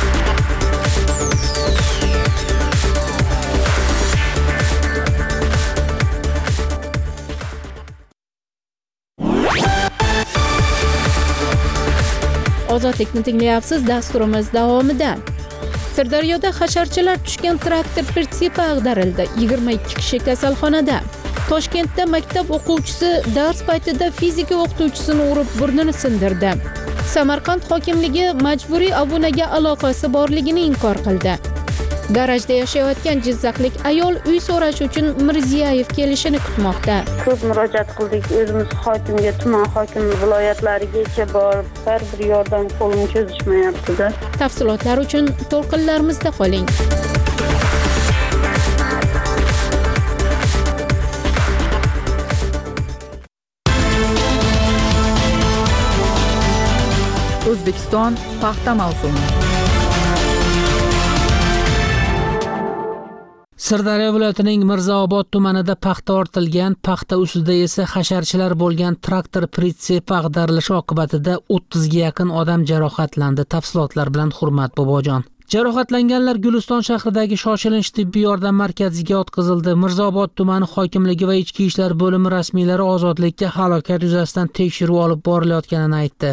Ozodlikni tinglayapsiz. Dasturimiz davomida Sirdaryoda hasharchalar tushgan traktor pritsepi ag'darildi. 22 kishi kasalxonada. Toshkentda maktab o'quvchisi dars paytida fizika o'qituvchisini urib burnini sindirdi. Samarqand hokimligi majburiy obunaga aloqasi borligini inkor qildi. Garajda yashayotgan jizzaxlik ayol uy so'rash uchun Mirziyoyev kelishini kutmoqda. Ko'p murojaat qildik, o'zimiz hokimga, tuman hokim viloyatlarigacha borib, bir yordam qo'lini cho'zishmayapti-da. Tafsilotlar uchun to'lqinlarimizda qoling. O'zbekiston paxta mavsumi. Sirdaryo viloyatining Mirzaobod tumanida paxta ortilgan, paxta ustida esa hasharchilar bo'lgan traktor pritsepi ag'darilishi oqibatida 30 ga yaqin odam jarohatlandi. Tafsilotlar bilan Hurmat Bobojon. Jarohatlanganlar Guliston shahridagi shoshilinch tibbiy yordam markaziga o'tkazildi. Mirzaobod tumani hokimligi va ichki ishlar bo'limi rasmiylari ozodlikka halokat yuzasidan tekshiruv olib borilayotganini aytdi.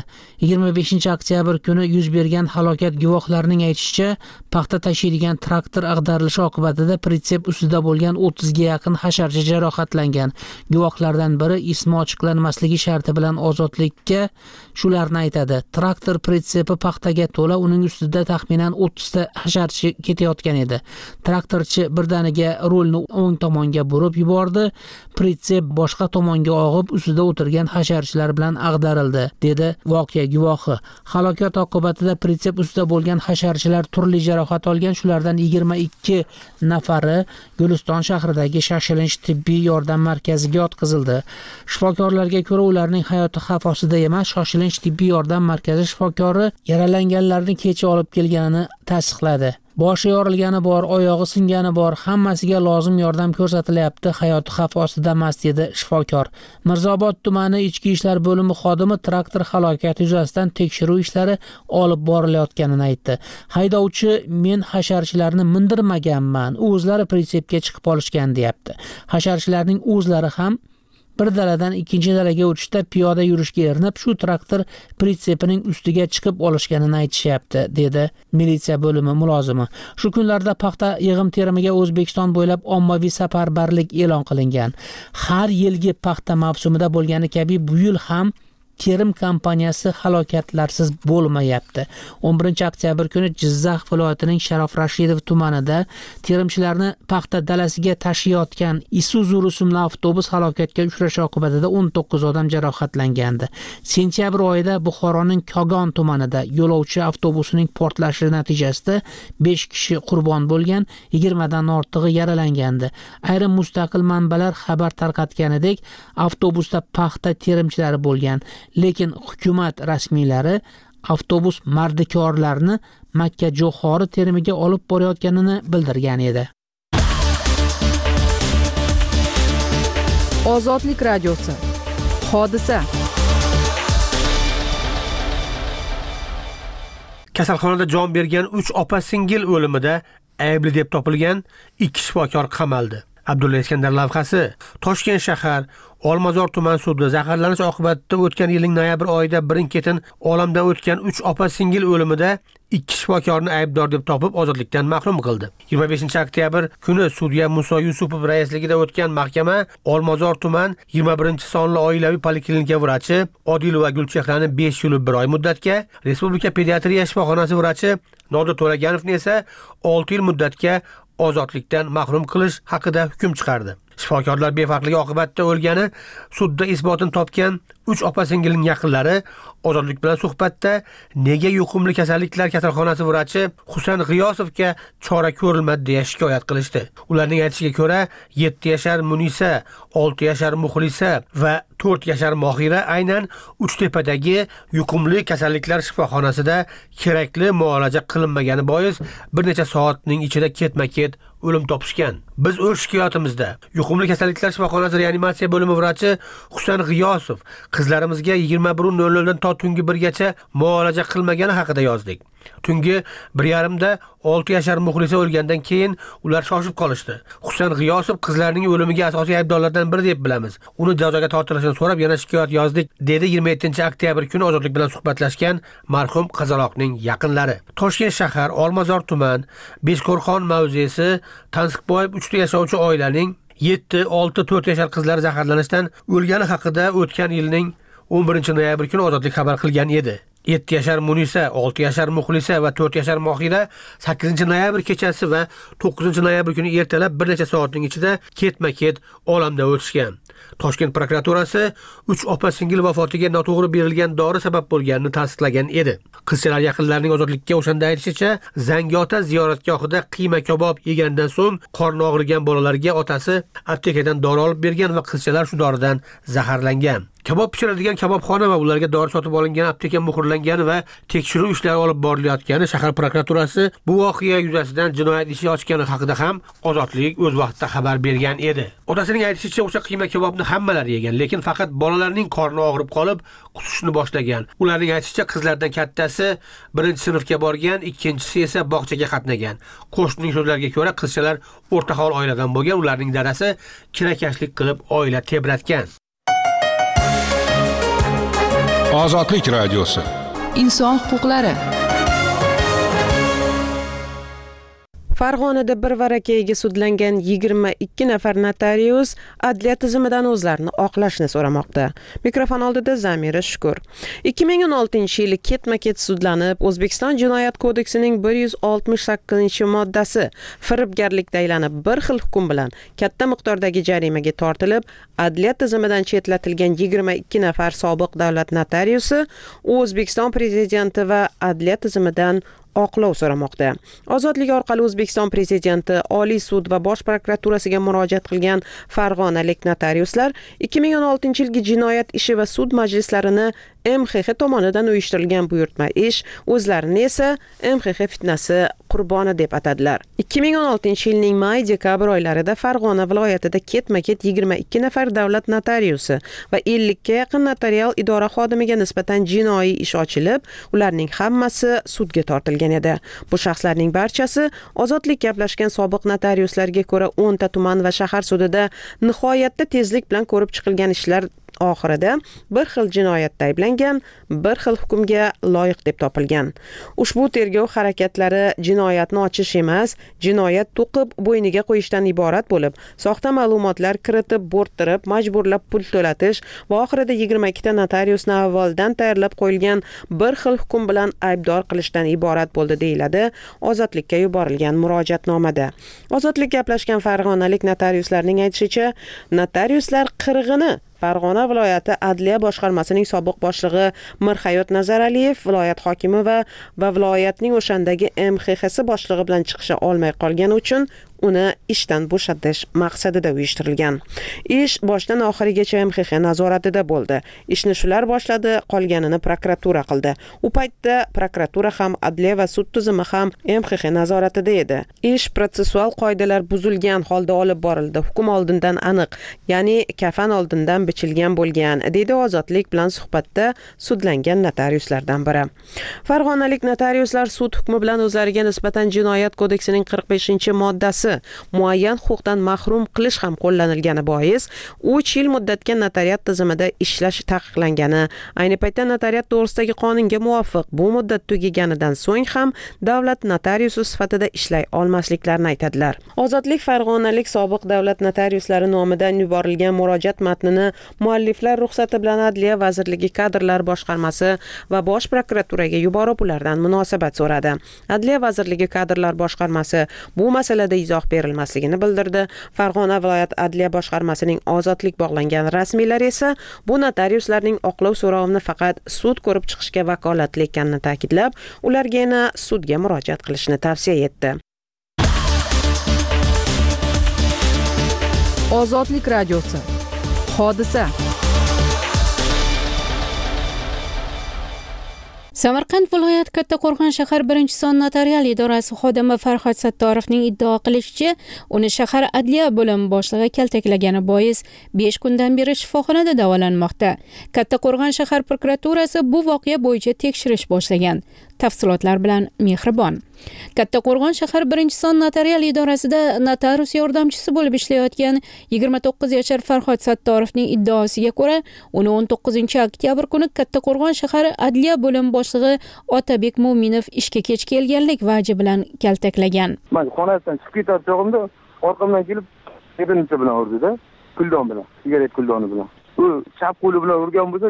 25 oktyabr kuni yuz bergan halokat guvohlarining aytishicha, paxta tashiydigan traktor ag'darilishi oqibatida pritsep ustida bo'lgan 30 ga yaqin hasharchi jarohatlangan. Guvohlardan biri ismi ochiqlanmasligi sharti bilan ozodlikka shularni aytadi. Traktor pritsepi paxtaga to'la, uning ustida taxminan 30 hasharchi ketayotgan edi. Traktorchi birdaniga rulni o'ng tomonga burib yubordi. Pritsep boshqa tomonga og'ib, ustida o'tirgan hasharchilar bilan ag'darildi, dedi voqea guvohi. Halokat oqibatida pritsep ustida bo'lgan hasharchilar turli jarohat olgan, shulardan 22 nafari Guliston shahridagi shoshilinch tibbiy yordam markaziga o'tkazildi. Shifokorlarga ko'ra, ularning hayoti xavf ostida emas. Shoshilinch tibbiy yordam markazi shifokori yaralanganlarni kecha olib kelganini tasdiqladi. Boshi yorilgani bor, oyog'i singani bor, hammasiga lozim yordam ko'rsatilyapti, hayoti xavf ostida emas, dedi shifokor. Mirzaobod tumani ichki ishlar bo'limi xodimi traktor halokati yuzasidan tekshiruv ishlari olib borilayotganini aytdi. Haydovchi men hasharchilarni mindirmaganman, o'zlari pritsepga chiqib olishgan, deyapti. Hasharchilarning o'zlari ham bir daladan ikkinchi dalaga o'tishda piyoda yurishga erinib, shu traktor pritsepining ustiga chiqib olishganini aytishyapti, dedi militsiya bo'limi mulozimi. Shu kunlarda paxta yig'im-terimiga O'zbekiston bo'ylab ommaviy safarbarlik e'lon qilingan. Har yilgi paxta mavsumida bo'lgani kabi bu yil ham terim kompaniyasi halokatlarsiz bo'lmayapti. 11 oktyabr kuni Jizzax viloyatining Sharof Rashidov tumanida terimchilarni paxta dalasiga tashiyotgan Isuzu rusumli avtobus halokatga uchrashi oqibatida 19 odam jarohatlangandi. Sentyabr oyida Buxoroning Kogon tumanida yo'lovchi avtobusining portlashi natijasida 5 kishi qurbon bo'lgan, 20 dan ortig'i yaralangandi. Ayrim mustaqil manbalar xabar tarqatganidek, avtobusda paxta terimchilari bo'lgan. Lekin hukumat rasmiylari avtobus mardikorlarni Makka Jo'xori terimiga olib borayotganini bildirgan edi. Ozodlik radiosi. Hodisa. Kasalxonada jon bergan 3 opa-singil o'limida aybli deb topilgan 2 shifokor qamaldi. Abdulla Iskandar lavhasi. Toshkent shahar Olmazor tuman sudi zaharlanish oqibatida o'tgan yilning noyabr oyida birin-ketin olamdan o'tgan 3 opa-singil o'limida 2 shifokorni aybdor deb topib ozodlikdan mahrum qildi. 25 oktyabr kuni sudya Musa Yusupov raisligida o'tgan mahkama Olmazor tuman 21-sonli oilaviy poliklinika vrachi Odilova Gulchehrani 5 yil 1 oy muddatga, Respublika pediatriya shifoxonasi vrachi Nodir To'laganovni esa 6 yil muddatga ozodlikdan mahrum qilish haqida hukm chiqardi. Shifokorlar befarqligi oqibatida o'lgani sudda isbotini topgan 3 opa-singilning yaqinlari Ozodlik bilan suhbatda nega yuqumli kasalliklar kasalxonasi vrachi Husan G'iyosovga chora ko'rilmadi deya shikoyat qilishdi. Ularning aytishiga ko'ra, 7 yashar Munisa, 6 yashar Muxlisa va 4 yashar Mohira aynan Uchtepadagi yuqumli kasalliklar shifoxonasida kerakli muolaja qilinmagani bois bir necha soatning ichida ketma-ket o'lim topishgan. Biz o'z shikoyatimizda yuqumli kasalliklar shifoxonasi reanimatsiya bo'limi vrachi Husan G'iyosov qizlarimizga 21:00 dan to tungi 1gacha muolaja qilmagani haqida yozdik. Tungi 1:30da 6 yashar Muxlisa o'lgandan keyin ular shoshib qolishdi. Husan G'iyosov qizlarining o'limiga asosiy aybdorlardan biri deb bilamiz. Uni jazoga tortilishini so'rab yana shikoyat yozdik, dedi 27-oktyabr kuni Ozodlik bilan suhbatlashgan marhum qizaloqning yaqinlari. Toshkent shahar Olmazor tuman Beshko'rxon mavzesi Tansiqboyev 3 ta yashovchi oilaning 7, 6, 4 yashar qizlari zaharlanishdan o'lgani haqida o'tgan yilning 11-noyabr kuni Ozodlik xabar qilgan edi. 7 yashar Munisa, 6 yashar Muxlisa va 4 yashar Mohira 8-noyabr kechasi va 9-noyabr kuni ertalab bir necha soatning ichida ketma-ket olamdan o'tishgan. Toshkent prokuraturasi 3 opa-singil vafotiga noto'g'ri berilgan dori sabab bo'lganini tasdiqlagan edi. Qizchalar yaqinlarining Ozodlikka o'shanda aytishicha, Zangiota ziyoratgohida qiyma kabob yegandan so'ng qorni og'rigan bolalarga otasi aptekadan dori olib bergan va qizchalar shu doridan zaharlangan. Kabob pishiradigan kabobxona va ularga dori sotib olingan apteka muhrlangan va tekshiruv ishlari olib borilayotgani shahar prokuraturasi bu voqea yuzasidan jinoyat ishi ochgani haqida ham Ozodlik o'z vaqtida xabar bergan edi. Otasining aytishicha, o'sha qiyma kabobni hammalari yegan, lekin faqat bolalarning qorni og'rib qolib, qusishni boshlagan. Ularning aytishicha, qizlardan kattasi 1-sinfga borgan, ikkinchisi esa bog'chaga qatnagan. Qo'shnining so'zlariga ko'ra, qizchalar o'rtahol oiladan bo'lgan, ularning dadasi kirakashlik qilib oila tebratgan. Ozodlik radiosi. Inson huquqlari. Farg'onada bir varakayiga sudlangan 22 nafar notarius adliya tizimidan o'zlarini oqlashni so'ramoqda. Mikrofon oldida Zamira Shukur. 2016-yili ketma-ket sudlanib, O'zbekiston Jinoyat kodeksining 168-moddasi firibgarlikda aylanib bir xil hukm bilan katta miqdordagi jarimaga tortilib, adliya tizimidan chetlatilgan 22 nafar sobiq davlat notariusi O'zbekiston prezidenti va adliya tizimidan oqlov so'ramoqda. Ozodlik orqali O'zbekiston prezidenti, Oliy sud va Bosh prokuraturasiga murojaat qilgan farg'onalik notariuslar 2016-yilgi jinoyat ishi va sud majlislarini MXX tomonidan uyushtirilgan buyurtma ish, o'zlarini esa MXX fitnasi qurboni deb atadilar. 2016-yilning may-dekabr oylarida Farg'ona viloyatida ketma-ket 22 nafar davlat notariusi va 50 ga yaqin notarial idora xodimiga nisbatan jinoiy ish ochilib, ularning hammasi sudga tortilgan edi. Bu shaxslarning barchasi Ozodlik gaplashgan sobiq notariuslarga ko'ra 10 ta tuman va shahar sudida nihoyatda tezlik bilan ko'rib chiqilgan ishlar oxirida bir xil jinoyatda ayblangan, bir xil hukmga loyiq deb topilgan. Ushbu tergov harakatlari jinoyatni ochish emas, jinoyat to'qib bo'yniga qo'yishdan iborat bo'lib, soxta ma'lumotlar kiritib, bo'rttirib, majburlab pul to'latish va oxirida 22 ta notariusni avvaldan tayyorlab qo'yilgan bir xil hukm bilan aybdor qilishdan iborat bo'ldi deyiladi Ozodlikka yuborilgan murojaatnomada. Ozodlik gaplashgan farg'onalik notariuslarning aytishicha, notariuslar qirg'ini Farg'ona viloyati adliya boshqarmasining sobiq boshlig'i Mirhayot Nazaraliyev, viloyat hokimi va viloyatning o'shandagi MXX boshlig'i bilan chiqisha olmay qolgani uchun uni ishdan bo'shatish maqsadida uyushtirilgan. Ish boshdan oxirigacha MXX nazoratida bo'ldi. Ishni shular boshladi, qolganini prokuratura qildi. U paytda prokuratura ham, adliya va sud tizimi ham MXX nazoratida edi. Ish protsessual qoidalar buzilgan holda olib borildi. Hukm oldindan aniq, ya'ni kafan oldindan bichilgan bo'lgan, deydi Ozodlik bilan suhbatda sudlangan notariuslardan biri. Farg'onalik notariuslar sud hukmi bilan o'zlariga nisbatan Jinoyat kodeksining 45-moddasi muayyan huquqdan mahrum qilish ham qo'llanilgani bois 3 yil muddatga notariat tizimida ishlash taqiqlangani, ayni paytda notariat to'g'risidagi qonunga muvofiq bu muddat tugaganidan so'ng ham davlat notariusi sifatida ishlay olmasliklarini aytadilar. Ozodlik farg'onalik sobiq davlat notariuslari nomidan yuborilgan murojaat matnini mualliflar ruxsati bilan Adliya vazirligi kadrlar boshqarmasi va Bosh prokuraturaga yuborib, ulardan munosabat so'radi. Adliya vazirligi kadrlar boshqarmasi bu masalada izoh izoh berilmasligini bildirdi. Farg'ona viloyat adliya boshqarmasining ozodlik bog'langan rasmiylari esa bu notariuslarning oqlov so'rovini faqat sud ko'rib chiqishga vakolatli ekanini ta'kidlab, ularga yana sudga murojaat qilishni tavsiya etdi. Ozodlik radiosi. Hodisa. Samarqand viloyat Kattaqo'rg'on shahar 1-son notarial idorasi xodimi Farhod Sattorovning iddao qilishicha, uni shahar adliya bo'limi boshlig'i kaltaklagani bois 5 kundan beri shifoxonada davolanmoqda. Kattaqo'rg'on shahar prokuraturasi bu voqea bo'yicha tekshirish boshlagan. Tafsilotlar bilan Mehribon. Kattaqo'rg'on shahar 1-son notarial idorasida notarius yordamchisi bo'lib ishlayotgan 29 yashar Farhod Sattorovning iddaosiga ko'ra, uni 19 oktyabr kuni Kattaqo'rg'on shahar adliya bo'limi boshlig'i Otabek Mo'minov ishga kech kelganlik vaji bilan kaltaklagan. Men xonasidan chiqib ketar chog'imda orqamdan kelib tebincha bilan urdi-da, kuldon bilan, sigaret kuldoni bilan. U chap qo'li bilan urgan bo'lsa,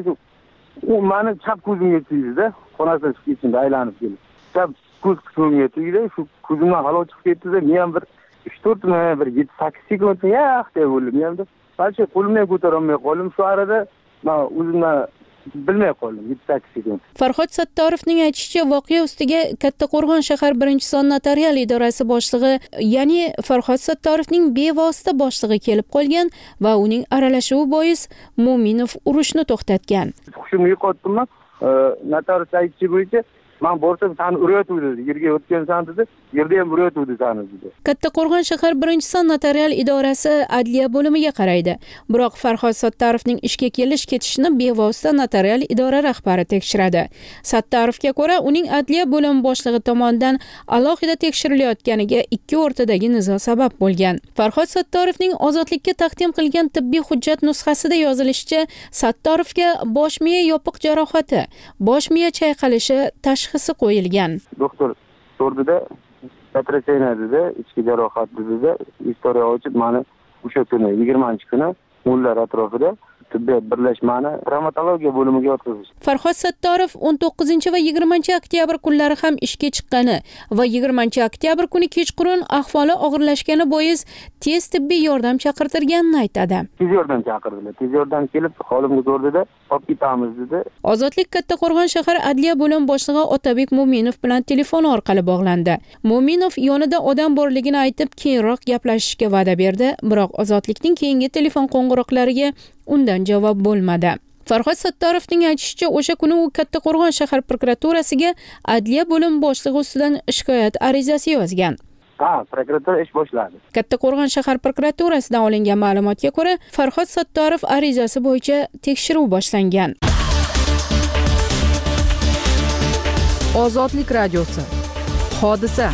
u meni chap ko'zimga tegdi-da, xonasidan chiqib ketganda aylanib kelib. Chap ko'z qismimga tegdi, shu ko'zimdan havo chiqib ketdi-da, men ham bir 3-4 minut, bir 7-8 sekund yaxshi bo'ldim. Men ham balki qo'limni ko'tara olmay qoldim. Shu arada men o'zimdan bilmay qoldim 7-8 sekund. Farhod Sattorovning aytishicha, voqea ustiga Kattaqo'rg'on shahar 1-son notarial idorasi boshlig'i, ya'ni Farhod Sattorovning bevosita boshlig'i kelib qolgan va uning aralashuvi bois Mo'minov urushni to'xtatgan. Hushimni yo'qotdim men. Notarius aytishicha bo'yicha men borsam seni uryotuvdi, yerga o'tgansan dedi, yerda ham uryotuvdi seni dedi. Kattaqo'rg'on shahar 1-son notarial idorasi adliya bo'limiga qaraydi. Biroq Farhod Sattorovning ishga kelish-ketishini bevosita notarial idora rahbari tekshiradi. Sattarovga ko'ra, uning adliya bo'limi boshlig'i tomonidan alohida tekshirilayotganiga ikki o'rtadagi nizo sabab bo'lgan. Farhod Sattorovning ozodlikka taqdim qilgan tibbiy hujjat nusxasida yozilishicha, Sattarovga bosh miya yopiq jarohati, bosh miya chayqalishi tashxisi qo'yilgan. Doktor so'rdida, patrasiyna dedi, ichki jarohat dedi, istoriya ochib meni o'sha kuni 20-kuni Mo'llar atrofida tibbiyot birlashmani travmatologiya bo'limiga yotqizishdi. Farhod Sattorov 19 va 20 oktyabr kunlari ham ishga chiqqani va 20 oktyabr kuni kechqurun ahvoli og'irlashgani bois tez tibbiy yordam chaqirtirganini aytadi. Tez yordam chaqirdilar. Tez yordam kelib, holimni ko'rdida, olib ketamiz dedi. Ozodlik Kattaqo'rg'on shahar adliya bo'limi boshlig'i Otabek Mo'minov bilan telefon orqali bog'landi. Mo'minov yonida odam borligini aytib, keyinroq gaplashishga va'da berdi, biroq Ozodlikning keyingi telefon qo'ng'iroqlariga undan javob bo'lmadi. Farhod Sattorovning aytishicha, o'sha kuni u Kattaqo'rg'on shahar prokuraturasiga adliya bo'limi boshlig'i ustidan shikoyat arizasi yozgan. Prokuratura ish boshladi. Kattaqo'rg'on shahar prokuraturasidan olingan ma'lumotga ko'ra, Farhod Sattorov arizasi bo'yicha tekshiruv boshlangan. Ozodlik radiosi. Hodisa.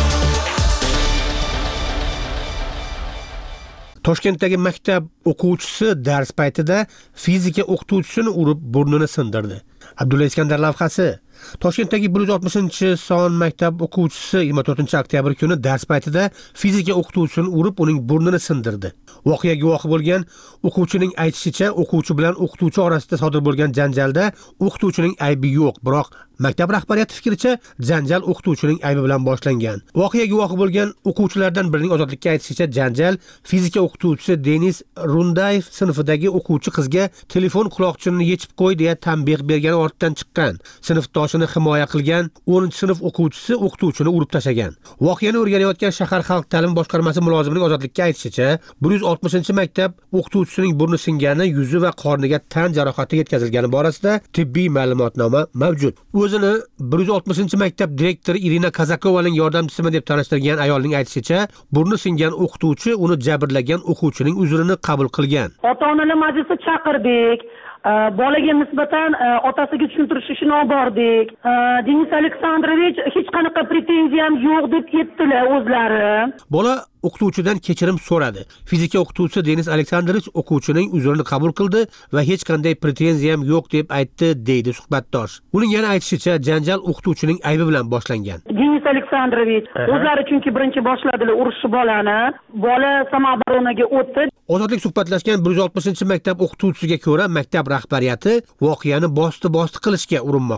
Toshkentdagi maktab o'quvchisi dars paytida fizika o'qituvchisini urib burnini sindirdi. Abdulla Iskandar lavhasi. Toshkentdagi 160-son maktab o'quvchisi 24 oktyabr kuni dars paytida fizika o'qituvchisini urib, uning burnini sindirdi. Voqea guvohi bo'lgan o'quvchining aytishicha, o'quvchi bilan o'qituvchi orasida sodir bo'lgan janjalda o'qituvchining aybi yo'q, biroq maktab rahbariyati fikricha janjal o'qituvchining aybi bilan boshlangan. Voqea guvohi bo'lgan o'quvchilardan birining Ozodlikka aytishicha, janjal fizika o'qituvchisi Denis Rundayev sinfidagi o'quvchi qizga telefon quloqchinini yechib qo'y deya tanbeh bergani ortidan chiqqan. Sinfdoshini himoya qilgan 10-sinf o'quvchisi o'qituvchini urib tashlagan. Voqeani o'rganayotgan shahar xalq ta'limi boshqarmasi mulozimining Ozodlikka aytishicha, 160-maktab o'qituvchisining burni singani, yuzi va qorniga tan jarohati yetkazilgani borasida tibbiy ma'lumotnoma mavjud. O'zini 160-maktab direktori Irina Kazakovaning yordamchisiman deb tanishtirgan ayolning aytishicha, burni singan o'qituvchi uni jabrlagan o'quvchining uzrini qabul qilgan. Ota-onalar majlisi chaqirdik. Bolaga nisbatan otasiga tushuntirish ishini olib bordik. Denis Aleksandrovich hech qanaqa pretenziyam yo'q deb aytdilar o'zlari. Bola o'qituvchidan kechirim so'radi. Fizika o'qituvchisi Denis Aleksandrovich o'quvchining uzrini qabul qildi va hech qanday pretenziyam yo'q deb aytdi, deydi suhbatdosh. Uning yana aytishicha, janjal o'qituvchining aybi bilan boshlangan. Denis Aleksandrovich o'zlari chunki birinchi boshladilar urishni bolani. Bola samoboronaga o'tdi. Ozodlik suhbatlashgan 160-maktab o'qituvchisiga ko'ra, maktab rahbariyati voqeani bosti qilishga urinmoqda.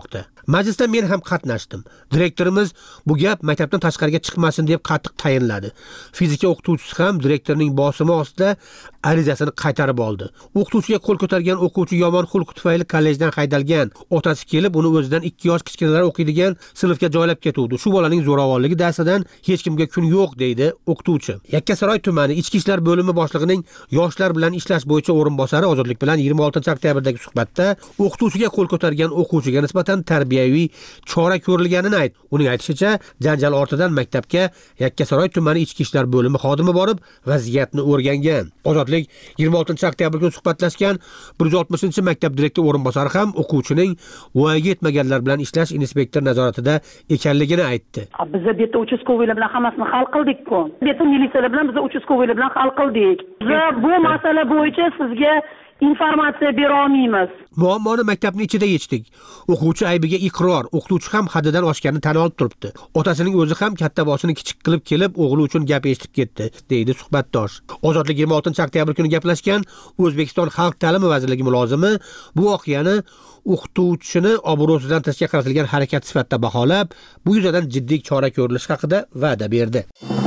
Majlisda men ham qatnashdim. Direktorimiz bu gap maktabdan tashqariga chiqmasin deb qattiq tayinladi. Fizika o'qituvchisi ham direktorning bosimi ostida arizasini qaytarib oldi. O'qituvchiga qo'l ko'targan o'quvchi yomon xulq tufayli kollejdan haydalgan. Otasi kelib uni o'zidan 2 yosh kichkinalar o'qiydigan sinfga joylab ketuvdi. Shu bolaning zo'ravonligi darsidan hech kimga kun yo'q deydi o'qituvchi. Yakkasaroy tumani Ichki ishlar bo'limi boshlig'ining yoshlar bilan ishlash bo'yicha o'rinbosari Ozodlik bilan 26-oktyabrdagi suhbatda o'qituvchiga qo'l ko'targan o'quvchiga nisbatan tarbiyaviy chora ko'rilganini aytdi. Uning aytishicha, janjal ortidan maktabga Yakkasaroy tumani Ichki ishlar bo'limi xodimi borib, vaziyatni o'rgangan. Ozodlik 26-oktyabr kuni suhbatlashgan 160-maktab direktor o'rinbosari ham o'quvchining voyaga yetmaganlar bilan ishlash inspektor nazoratida ekanligini aytdi. Biz bu yerda uchastkovoylar bilan hammasini hal qildik-ku. Bu yerda militsiyalar bilan biz uchastkovoylar bilan hal qildik. Biz bu masala bo'yicha sizga informatsiya bera olmaymiz. Muammoni maktabning ichida yechdik. O'quvchi aybiga iqror, o'qituvchi ham haddidan oshganini tan olib turibdi. Otasining o'zi ham katta boshini kichik qilib kelib, o'g'li uchun gap eshitib ketdi, deydi suhbatdosh. Ozodlik 26-oktyabr kuni gaplashgan O'zbekiston Xalq ta'limi vazirligi mulozimi bu voqeani o'qituvchini obro'sidan tashga qaratilgan harakat sifatida baholab, bu yuzasidan jiddiy chora ko'rilishi haqida va'da berdi.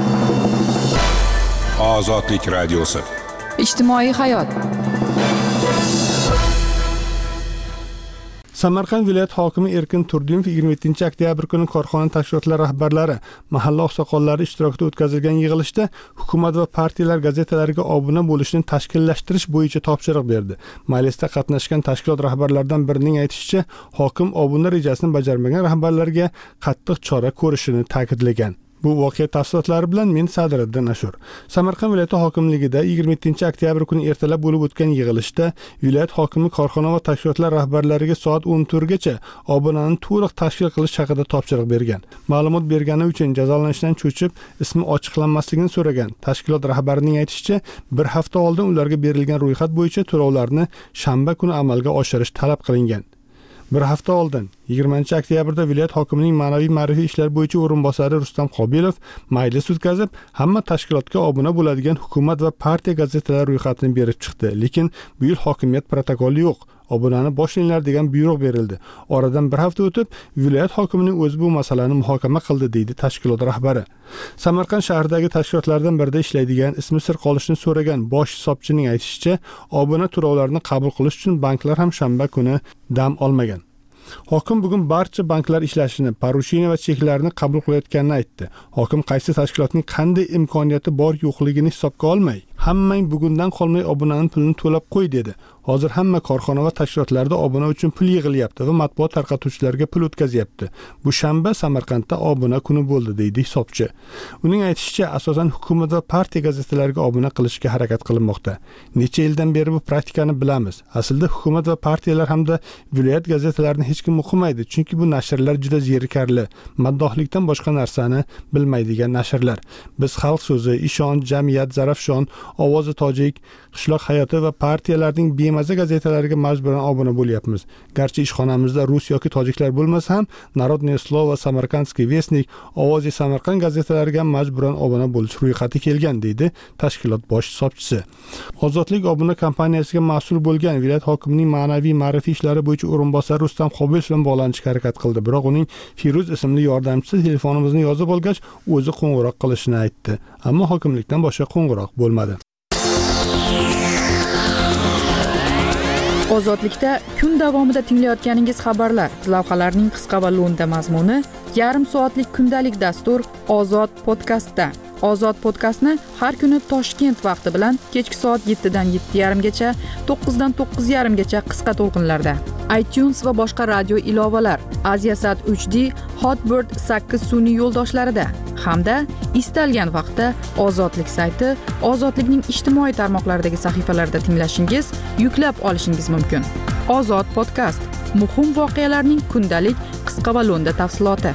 Ozodlik radiosi. Ijtimoiy hayot. Samarqand viloyat hokimi Erkin Turdimov 27-oktyabr kuni korxona tashkilotlari rahbarlari, mahalla oqsoqollari ishtirokida o'tkazilgan yig'ilishda hukumat va partiyalar gazetalariga obuna bo'lishni tashkillashtirish bo'yicha topshiriq berdi. Majlisda qatnashgan tashkilot rahbarlaridan birining aytishicha, hokim obuna rejasini bajarmagan rahbarlarga qattiq chora ko'rishini ta'kidlagan. Bu voqea tafsilotlari bilan men Sadriddin Ashur. Samarqand viloyati hokimligida 27-oktyabr kuni ertalab bo'lib o'tgan yig'ilishda viloyat hokimi korxona va tashkilotlar rahbarlariga soat 14 gacha obunani to'liq tashkil qilish haqida topshiriq bergan. Ma'lumot bergani uchun jazolanishdan cho'chib, ismi ochiqlanmasligini so'ragan. Tashkilot rahbarining aytishicha, bir hafta oldin ularga berilgan ro'yxat bo'yicha to'lovlarni shanba kuni amalga oshirish talab qilingan. Bir hafta oldin 20-oktyabrda viloyat hokimining ma'naviy ma'rifiy ishlar bo'yicha o'rinbosari Rustam Qobilov majlis o'tkazib, hamma tashkilotga obuna bo'ladigan hukumat va partiya gazetalari ro'yxatini berib chiqdi. Lekin bu yil hokimiyat protokoli yo'q. Obunani boshlanglar degan buyruq berildi. Oradan bir hafta o'tib, viloyat hokimining o'zi bu masalani muhokama qildi, deydi tashkilot rahbari. Samarqand shahridagi tashkilotlardan birida ishlaydigan, ismi sir qolishini so'ragan bosh hisobchining aytishicha, obuna to'lovlarini qabul qilish uchun banklar ham shanba kuni dam olmagan. Hokim bugun barcha banklar ishlashini, porusheniya va cheklarni qabul qilayotganini aytdi. Hokim qaysi tashkilotning qanday imkoniyati bor yo'qligini hisobga olmay, hammang bugundan qolmay obunaning pulini to'lab qo'y dedi. Hozir hamma korxona va tashkilotlarda obuna uchun pul yig'ilyapti va matbuot tarqatuvchilarga pul o'tkazyapti. Bu shanba Samarqandda obuna kuni bo'ldi, deydi hisobchi. Uning aytishicha, asosan hukumat va partiya gazetalariga obuna qilishga harakat qilinmoqda. Necha yildan beri bu praktikani bilamiz. Aslida hukumat va partiyalar hamda viloyat gazetalarini hech kim o'qimaydi, chunki bu nashrlar juda zerikarli, maddohlikdan boshqa narsani bilmaydigan nashrlar. Biz Xalq so'zi, Ishon, Jamiyat, Zarafshon, Ovozi tojik, Qishloq hayoti va partiyalarning bemaza gazetalariga majburan obuna bo'lyapmiz. Garchi ishxonamizda rus yoki tojiklar bo'lmasa ham, Narodniy Slov va Samarkandskiy Vestnik, Ovozi Samarqand gazetalariga majburan obuna bo'lish ro'yxati kelgan, deydi tashkilot bosh hisobchisi. Ozodlik obuna kompaniyasiga mas'ul bo'lgan viloyat hokimining ma'naviy ma'rifiy ishlari bo'yicha o'rinbosari Rustam Qobilov bilan bog'lanishga harakat qildi. Biroq uning Firuz ismli yordamchisi telefonimizni yozib olgach, o'zi qo'ng'iroq qilishini aytdi. Ammo hokimlikdan boshqa qo'ng'iroq bo'lmadi. Ozodlikda kun davomida tinglayotganingiz xabarlar, lavhalarning qisqa va lo'nda mazmuni, yarim soatlik kundalik dastur Ozod podkastda. Ozod podkastni har kuni Toshkent vaqti bilan kechki soat 7 dan 7:30 gacha, 9 dan 9:30 gacha qisqa to'lqinlarda. iTunes va boshqa radio ilovalar, Aziasat 3D, Hotbird 8 sun'iy yo'ldoshlarida hamda istalgan vaqtda Ozodlik sayti, Ozodlikning ijtimoiy tarmoqlaridagi sahifalarida tinglashingiz, yuklab olishingiz mumkin. Ozod podkast, muhim voqealarning kundalik qisqa va lo'nda tafsiloti.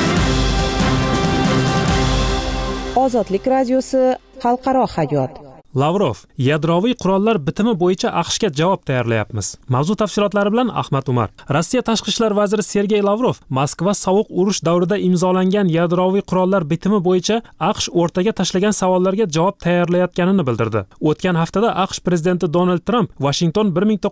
Ozodlik radiosi xalqaro hayot. Lavrov: yadroviy qurollar bitimi bo'yicha AQShga javob tayyorlayapmiz. Mavzu tafsilotlari bilan Ahmad Umar. Rossiya tashqi ishlar vaziri Sergey Lavrov Moskva sovuq urush davrida imzolangan yadroviy qurollar bitimi bo'yicha AQSh o'rtaga tashlagan savollarga javob tayyorlayotganini bildirdi. O'tgan haftada AQSh prezidenti Donald Trump Washington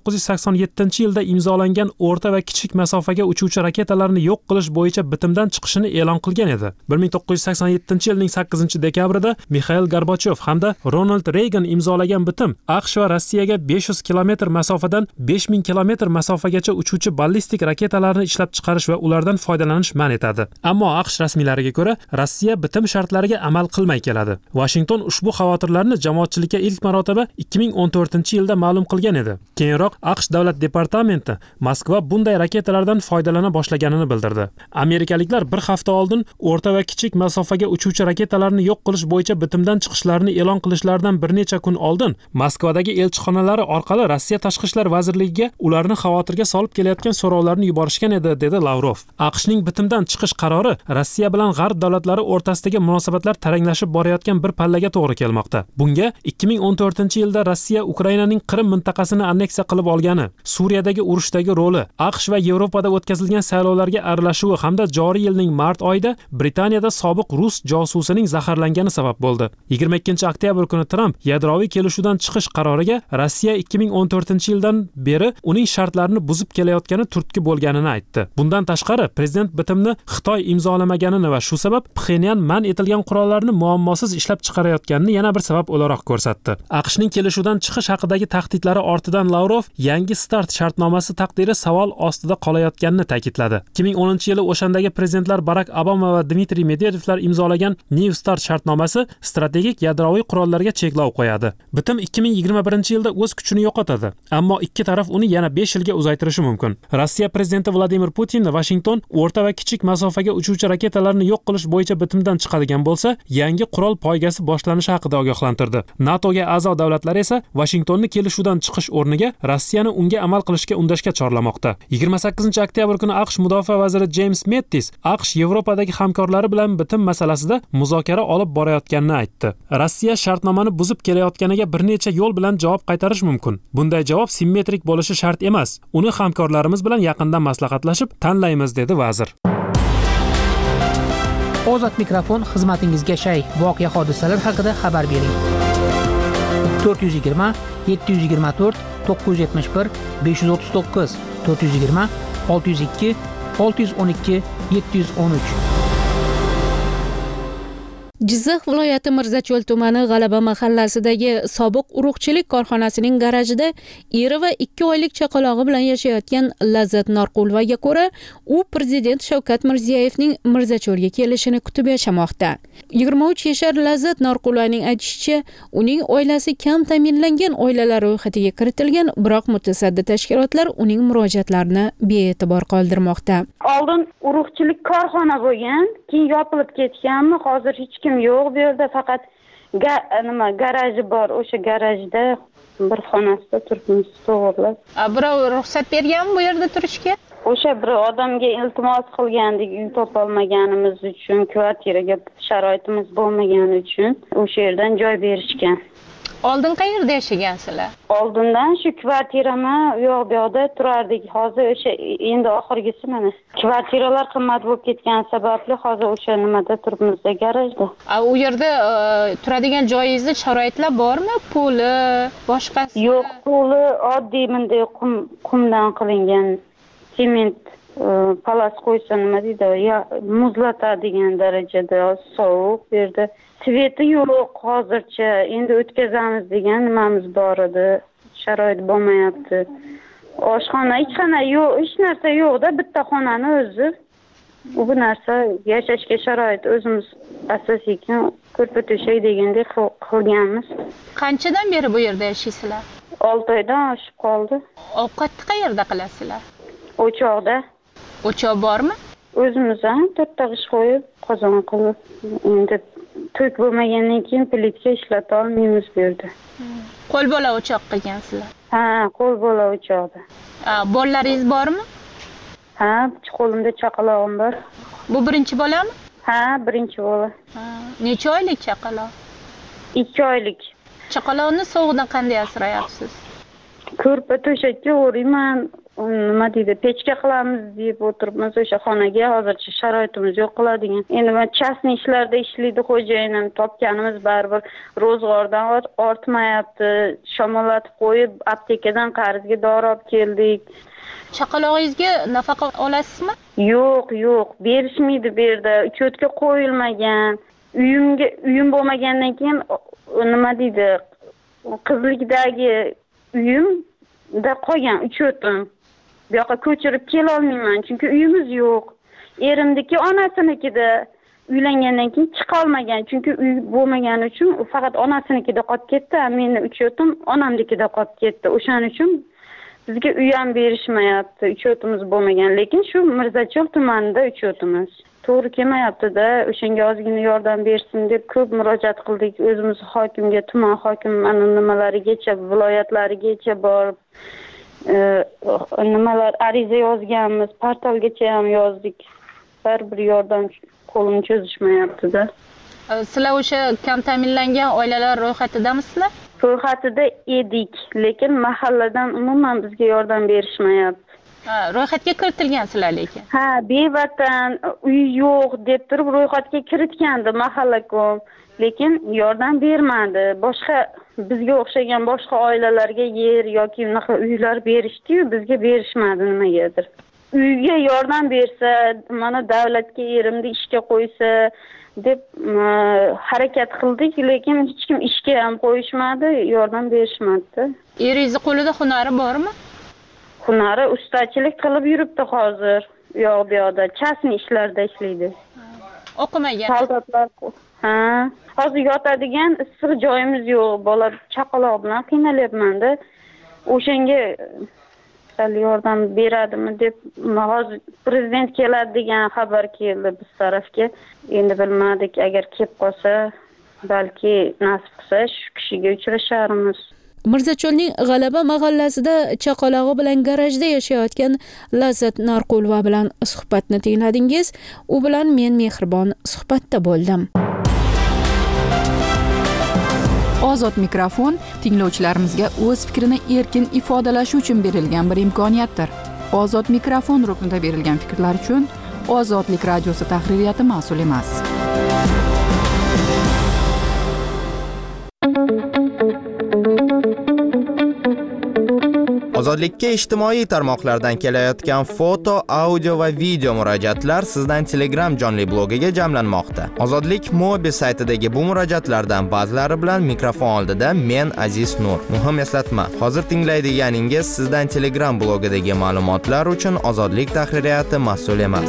1987-yilda imzolangan o'rta va kichik masofaga uchuvchi raketalarni yo'q qilish bo'yicha bitimdan chiqishini e'lon qilgan edi. 1987-yilning 8-dekabrida Mikhail Gorbachev hamda Ronald Reagan imzolagan bitim AQSh va Rossiyaga 500 kilometr masofadan 5000 kilometr masofagacha uchuvchi ballistik raketalarni ishlab chiqarish va ulardan foydalanish man etadi. Ammo AQSh rasmiylariga ko'ra, Rossiya bitim shartlariga amal qilmay keladi. Washington ushbu xavotirlarni jamoatchilikka ilk marotaba 2014-yilda ma'lum qilgan edi. Keyinroq AQSh davlat departamenti Moskva bunday raketalardan foydalana boshlaganini bildirdi. Amerikaliklar bir hafta oldin o'rta va kichik masofaga uchuvchi raketalarni yo'q qilish bo'yicha bitimdan chiqishlarini e'lon qilishlaridan bir necha kun oldin Moskvadagi elchixonalari orqali Rossiya tashqi ishlar vazirligiga ularni xavotirga solib kelayotgan so'rovlarni yuborishgan edi, dedi Lavrov. AQShning bitimdan chiqish qarori Rossiya bilan G'arb davlatlari o'rtasidagi munosabatlar taranglashib borayotgan bir pallaga to'g'ri kelmoqda. Bunga 2014-yilda Rossiya Ukrainaning Qrim mintaqasini anneksiya qilib olgani, Suriyadagi urushdagi roli, AQSh va Yevropada o'tkazilgan saylovlarga aralashuvi hamda joriy yilning mart oyida Britaniyada sobiq rus josusining zaharlangani sabab bo'ldi. 22-oktyabr kuni Trump yadroviy kelishuvdan chiqish qaroriga Rossiya 2014-yildan beri uning shartlarini buzib kelayotgani turtki bo'lganini aytdi. Bundan tashqari, prezident bitimni Xitoy imzolamaganini va shu sabab Pxenyan man etilgan qurollarni muammosiz ishlab chiqarayotganini yana bir sabab o'laroq ko'rsatdi. AQShning kelishuvdan chiqish haqidagi tahdidlari ortidan Lavrov yangi START shartnomasi taqdiri savol ostida qolayotganini ta'kidladi. 2010-yili o'shandagi prezidentlar Barack Obama va Dmitriy Medvedevlar imzolagan New START shartnomasi strategik yadroviy qurollarga cheklov qo'yadi. Bitim 2021-yilda o'z kuchini yo'qotadi, ammo ikki taraf uni yana 5 yilga uzaytirishi mumkin. Rossiya prezidenti Vladimir Putin Washington o'rta va kichik masofaga uchuvchi raketalarni yo'q qilish bo'yicha bitimdan chiqadigan bo'lsa, yangi qurol poygasi boshlanishi haqida ogohlantirdi. NATOga a'zo davlatlar esa Washingtonni kelishuvdan chiqish o'rniga Rossiyani unga amal qilishga undashga chorlamoqda. 28-oktyabr kuni AQSh mudofaa vaziri James Mattis AQSh Yevropadagi hamkorlari bilan bitim masalasida muzokara olib borayotganini aytdi. Rossiya shartnomani buzib kelayotganiga bir necha yo'l bilan javob qaytarish mumkin. Bunday javob simmetrik bo'lishi shart emas. Uni hamkorlarimiz bilan yaqindan maslahatlashib tanlaymiz, dedi vazir. Ozod mikrofon xizmatingizga shay. Voqea hodisalar haqida xabar bering. 420 724 971 539 420 602 612 713. Jizzax viloyati Mirzacho'l tumani G'alaba mahallasidagi sobiq urug'chilik korxonasining garajida eri va 2 oylik chaqalog'i bilan yashayotgan Lazzat Norqulovaga ko'ra, u prezident Shavkat Mirziyoyevning Mirzacho'lga kelishini kutib yashamoqda. 23 yashar Lazzat Norqulovaning aytishicha, uning oilasi kam ta'minlangan oilalar ro'yxatiga kiritilgan, biroq mutasaddi tashkilotlar uning murojaatlarini bee'tibor qoldirmoqda. Oldin urug'chilik korxona bo'lgan, keyin yopilib ketganmi, hozir hech kim yo'q bu yerda, faqat garaji bor. O'sha garajda bir xonasida turibmiz to'g'rilab. Birov ruxsat berganmi bu yerda turishga? O'sha bir odamga iltimos qilgandik, uy topolmaganimiz uchun, kvartiraga sharoitimiz bo'lmagani uchun o'sha yerdan joy berishgan. Oldin qayerda yashagansizlar? Oldindan shu kvartirami yo'q bu yerda turardik. Hozir o'sha endi oxirgisi mana. Kvartiralar qimmat bo'lib ketgan sababli hozir o'sha nimada turibmiz, garajda. U yerda turadigan joyingizda sharoitlar bormi? Puli, boshqasi? Yo'q, puli oddiy bunday qumdan qilingan sement palas qo'ysa nima deydi, muzlatadigan darajada sovuq bu yerda. Sveti yo'q hozircha, endi o'tkazamiz degan nimamiz bor edi. Sharoit bo'lmayapti. Oshxona, ichxona yo'q, hech narsa yo'q-da, bitta xonani o'zi. Bu narsa yashashga sharoit o'zimiz asosiy ko'rpa-to'shak degandek qilganmiz. Qanchadan beri bu yerda yashaysizlar? 6 oydan oshib qoldi. Ovqatni qayerda qilasizlar? O'choqda. O'choq bormi? O'zimiz ham 4 g'ish qo'yib, qozon qilib, endi to'k bo'lmagandan keyin plitka ishlata olmaymiz bu yerda. Qo'l bola o'choq qilgansizlar? Ha, qo'l bola o'choqda. Bolalaringiz bormi? Ha, qo'limda chaqalog'im bor. Bu birinchi bolami? Ha, birinchi bola. Necha oylik chaqaloq? 2 oylik. Chaqaloqni sovuqdan qanday asrayapsiz? Ko'rpa to'shakka o'rayman, nima deydi, pechka qilamiz deb o'tiribmiz o'sha xonaga. Hozircha sharoitimiz yo'q qiladigan. Endi men chasni ishlarda ishlaydi xo'jayinim, topganimiz baribir ro'zg'ordan ortmayapti. Shamollatib qo'yib, aptekadan qarzga dori olib keldik. Chaqalog'ingizga nafaqa olasizmi? Yo'q, berishmaydi bu yerda. Uchotga qo'yilmagan. Uyim bo'lmagandan keyin nima deydi, qizlikdagi uyimda qolgan uchotim. Bu yoqqa ko'chirib kela olmayman, chunki uyimiz yo'q. Erimniki onasinikida uylangandan keyin chiqa olmagan, chunki uy bo'lmagani uchun faqat onasinikida qolib ketdi. Meni uchotim onamnikida qolib ketdi. O'shaning uchun bizga uy ham berishmayapti, uchotimiz bo'lmagan, lekin shu Mirzachol tumanida uchotimiz. To'g'ri kelmayapti-da, o'shanga ozgina yordam bersin deb ko'p murojaat qildik. O'zimiz hokimga, tuman hokimi nimalarigacha, viloyatlarigacha borib nimalar ariza yozganmiz, portalgacha ham yozdik. Baribir yordam qo'lini cho'zishmayapti-da. Sizlar o'sha kam ta'minlangan oilalar ro'yxatidamisizlar? Ro'yxatida edik, lekin mahalladan umuman bizga yordam berishmayapti. Ro'yxatga kiritilgansizlar lekin. Ha, bevatan, uy yo'q deb turib ro'yxatga kiritgandi mahallakom, lekin yordam bermadi. Boshqa bizga o'xshagan boshqa oilalarga yer yoki unaqa uylar berishdi-yu, bizga berishmadi nimagadir. Uyga yordam bersa, mana davlatga erimni ishga qo'ysa deb harakat qildik, lekin hech kim ishga ham qo'yishmadi, yordam berishmadi. Eringiz qo'lida hunari bormi? Hunari ustachilik qilib yuribdi hozir. U yoqda chasni ishlarda ishlaydi. O'qimagan. Soldatlar. Ha, hozir yotadigan issiq joyimiz yo'q. Bola chaqaloq bilan qiynalyapman-da. O'shanga yordam beradimi deb hozir prezident keladi degan xabar keldi biz tarafga. Endi bilmadik, agar kelib qolsa, balki nasib qilsa shu kishiga uchrasharmiz. Mirzacholning G'alaba mahallasida chaqalog'i bilan garajda yashayotgan Lazzat Narqulova bilan suhbatni tingladingiz. U bilan men Mehribon suhbatda bo'ldim. Ozod mikrofon tinglovchilarimizga o'z fikrini erkin ifodalashi uchun berilgan bir imkoniyatdir. Ozod mikrofon ruknida berilgan fikrlar uchun Ozodlik radiosi tahririyati mas'ul emas. Ozodlikka ijtimoiy tarmoqlardan kelayotgan foto, audio va video murojaatlar sizdan Telegram jonli blogiga jamlanmoqda. Ozodlik mobil saytidagi bu murojaatlardan ba'zilari bilan mikrofon oldida men Aziz Nur. Muhim eslatma, hozir tinglaydiganingiz sizdan Telegram blogidagi ma'lumotlar uchun Ozodlik tahririyati mas'ul emas.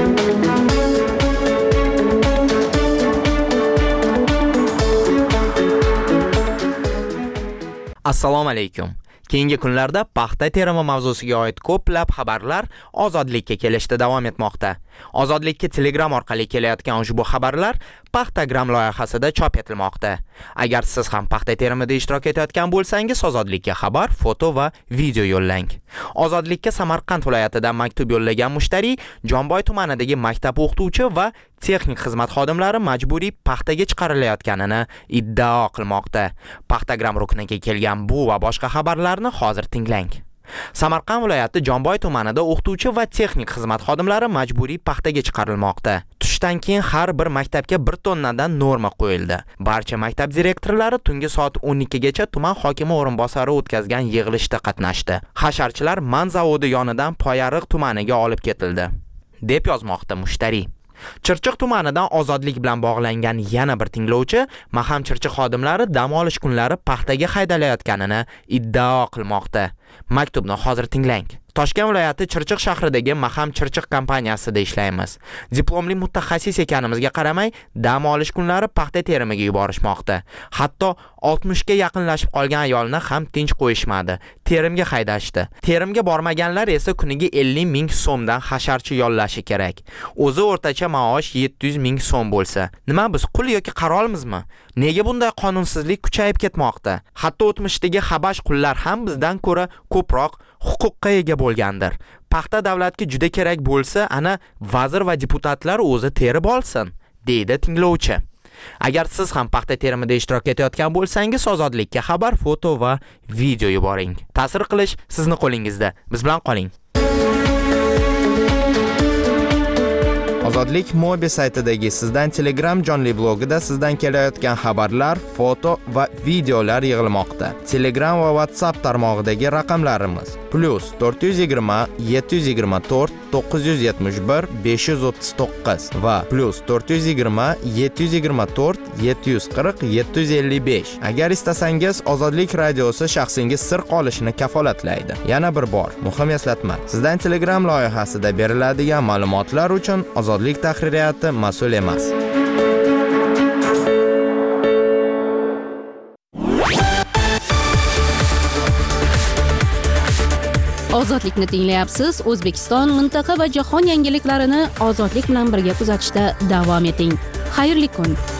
Assalomu alaykum. Keyingi kunlarda paxta terimi mavzusiga oid ko'plab xabarlar Ozodlikka kelishda davom etmoqda. Ozodlikka Telegram orqali kelayotgan ushbu xabarlar Paxtagram loyihasida chop etilmoqda. Agar siz ham paxta terimida ishtirok etayotgan bo'lsangiz, Ozodlikka xabar, foto va video yo'llang. Ozodlikka Samarqand viloyatidan maktub yo'llagan mushtariy Jonboy tumanidagi maktab o'qituvchi va texnik xizmat xodimlari majburiy paxtaga chiqarilayotganini iddao qilmoqda. Paxtagram rukniga kelgan bu va boshqa xabarlarni hozir tinglang. Samarqand viloyati Jonboy tumanida o'qituvchi va texnik xizmat xodimlari majburiy paxtaga chiqarilmoqda. Tushdan keyin har bir maktabga 1 tonnadan norma qo'yildi. Barcha maktab direktorlari tungi soat 12 gacha tuman hokimi o'rinbosari o'tkazgan yig'ilishda qatnashdi. Hasharchilar Man zavodi yonidan Poyariq tumaniga olib ketildi, deb yozmoqda mushtariy. Chirchiq tumanidan Ozodlik bilan bog'langan yana bir tinglovchi Maham Chirchiq xodimlari dam olish kunlari paxtaga haydalayotganini iddao qilmoqda. Maktubni hozir tinglang. Toshkent viloyati Chirchiq shahridagi Maham Chirchiq kompaniyasida ishlaymiz. Diplomli mutaxassis ekanimizga qaramay, dam olish kunlari paxta terimiga yuborishmoqda. Hatto 60 ga yaqinlashib qolgan ayolni ham tinch qo'yishmadi. Terimga haydashdi. Terimga bormaganlar esa kuniga 50 ming so'mdan hasharchi yollashi kerak. O'zi o'rtacha maosh 700 ming so'm bo'lsa, nima biz qul yoki qarolmizmi? Nega bunday qonunsizlik kuchayib ketmoqda? Hatto o'tmishdagi habash qullar ham bizdan ko'ra ko'proq huquqqa ega bo'lgandir. Paxta davlatga juda kerak bo'lsa, ana vazir va deputatlar o'zi terib olsin, deydi tinglovchi. Agar siz ham paxta terimida ishtirok etayotgan bo'lsangiz, ozodlikka xabar, foto va video yuboring. Ta'sir qilish sizni qo'lingizda. Biz bilan qoling. Ozodlik Mobi saytidagi sizdan Telegram jonli blogida sizdan kelayotgan xabarlar, foto va videolar yig'ilmoqda. Telegram va WhatsApp tarmog'idagi raqamlarimiz +420 724 971 539 va +420 724 740 755. Agar istasangiz, Ozodlik radiosi shaxsingiz sir qolishini kafolatlaydi. Yana bir bor, muhim eslatma. Sizdan Telegram loyihasida beriladigan ma'lumotlar uchun Ozodlik tahririyati mas'ul emas. Ozodlikni tinglayapsiz. O'zbekiston, mintaqa va jahon yangiliklarini Ozodlik bilan birga kuzatishda davom eting. Xayrli kun.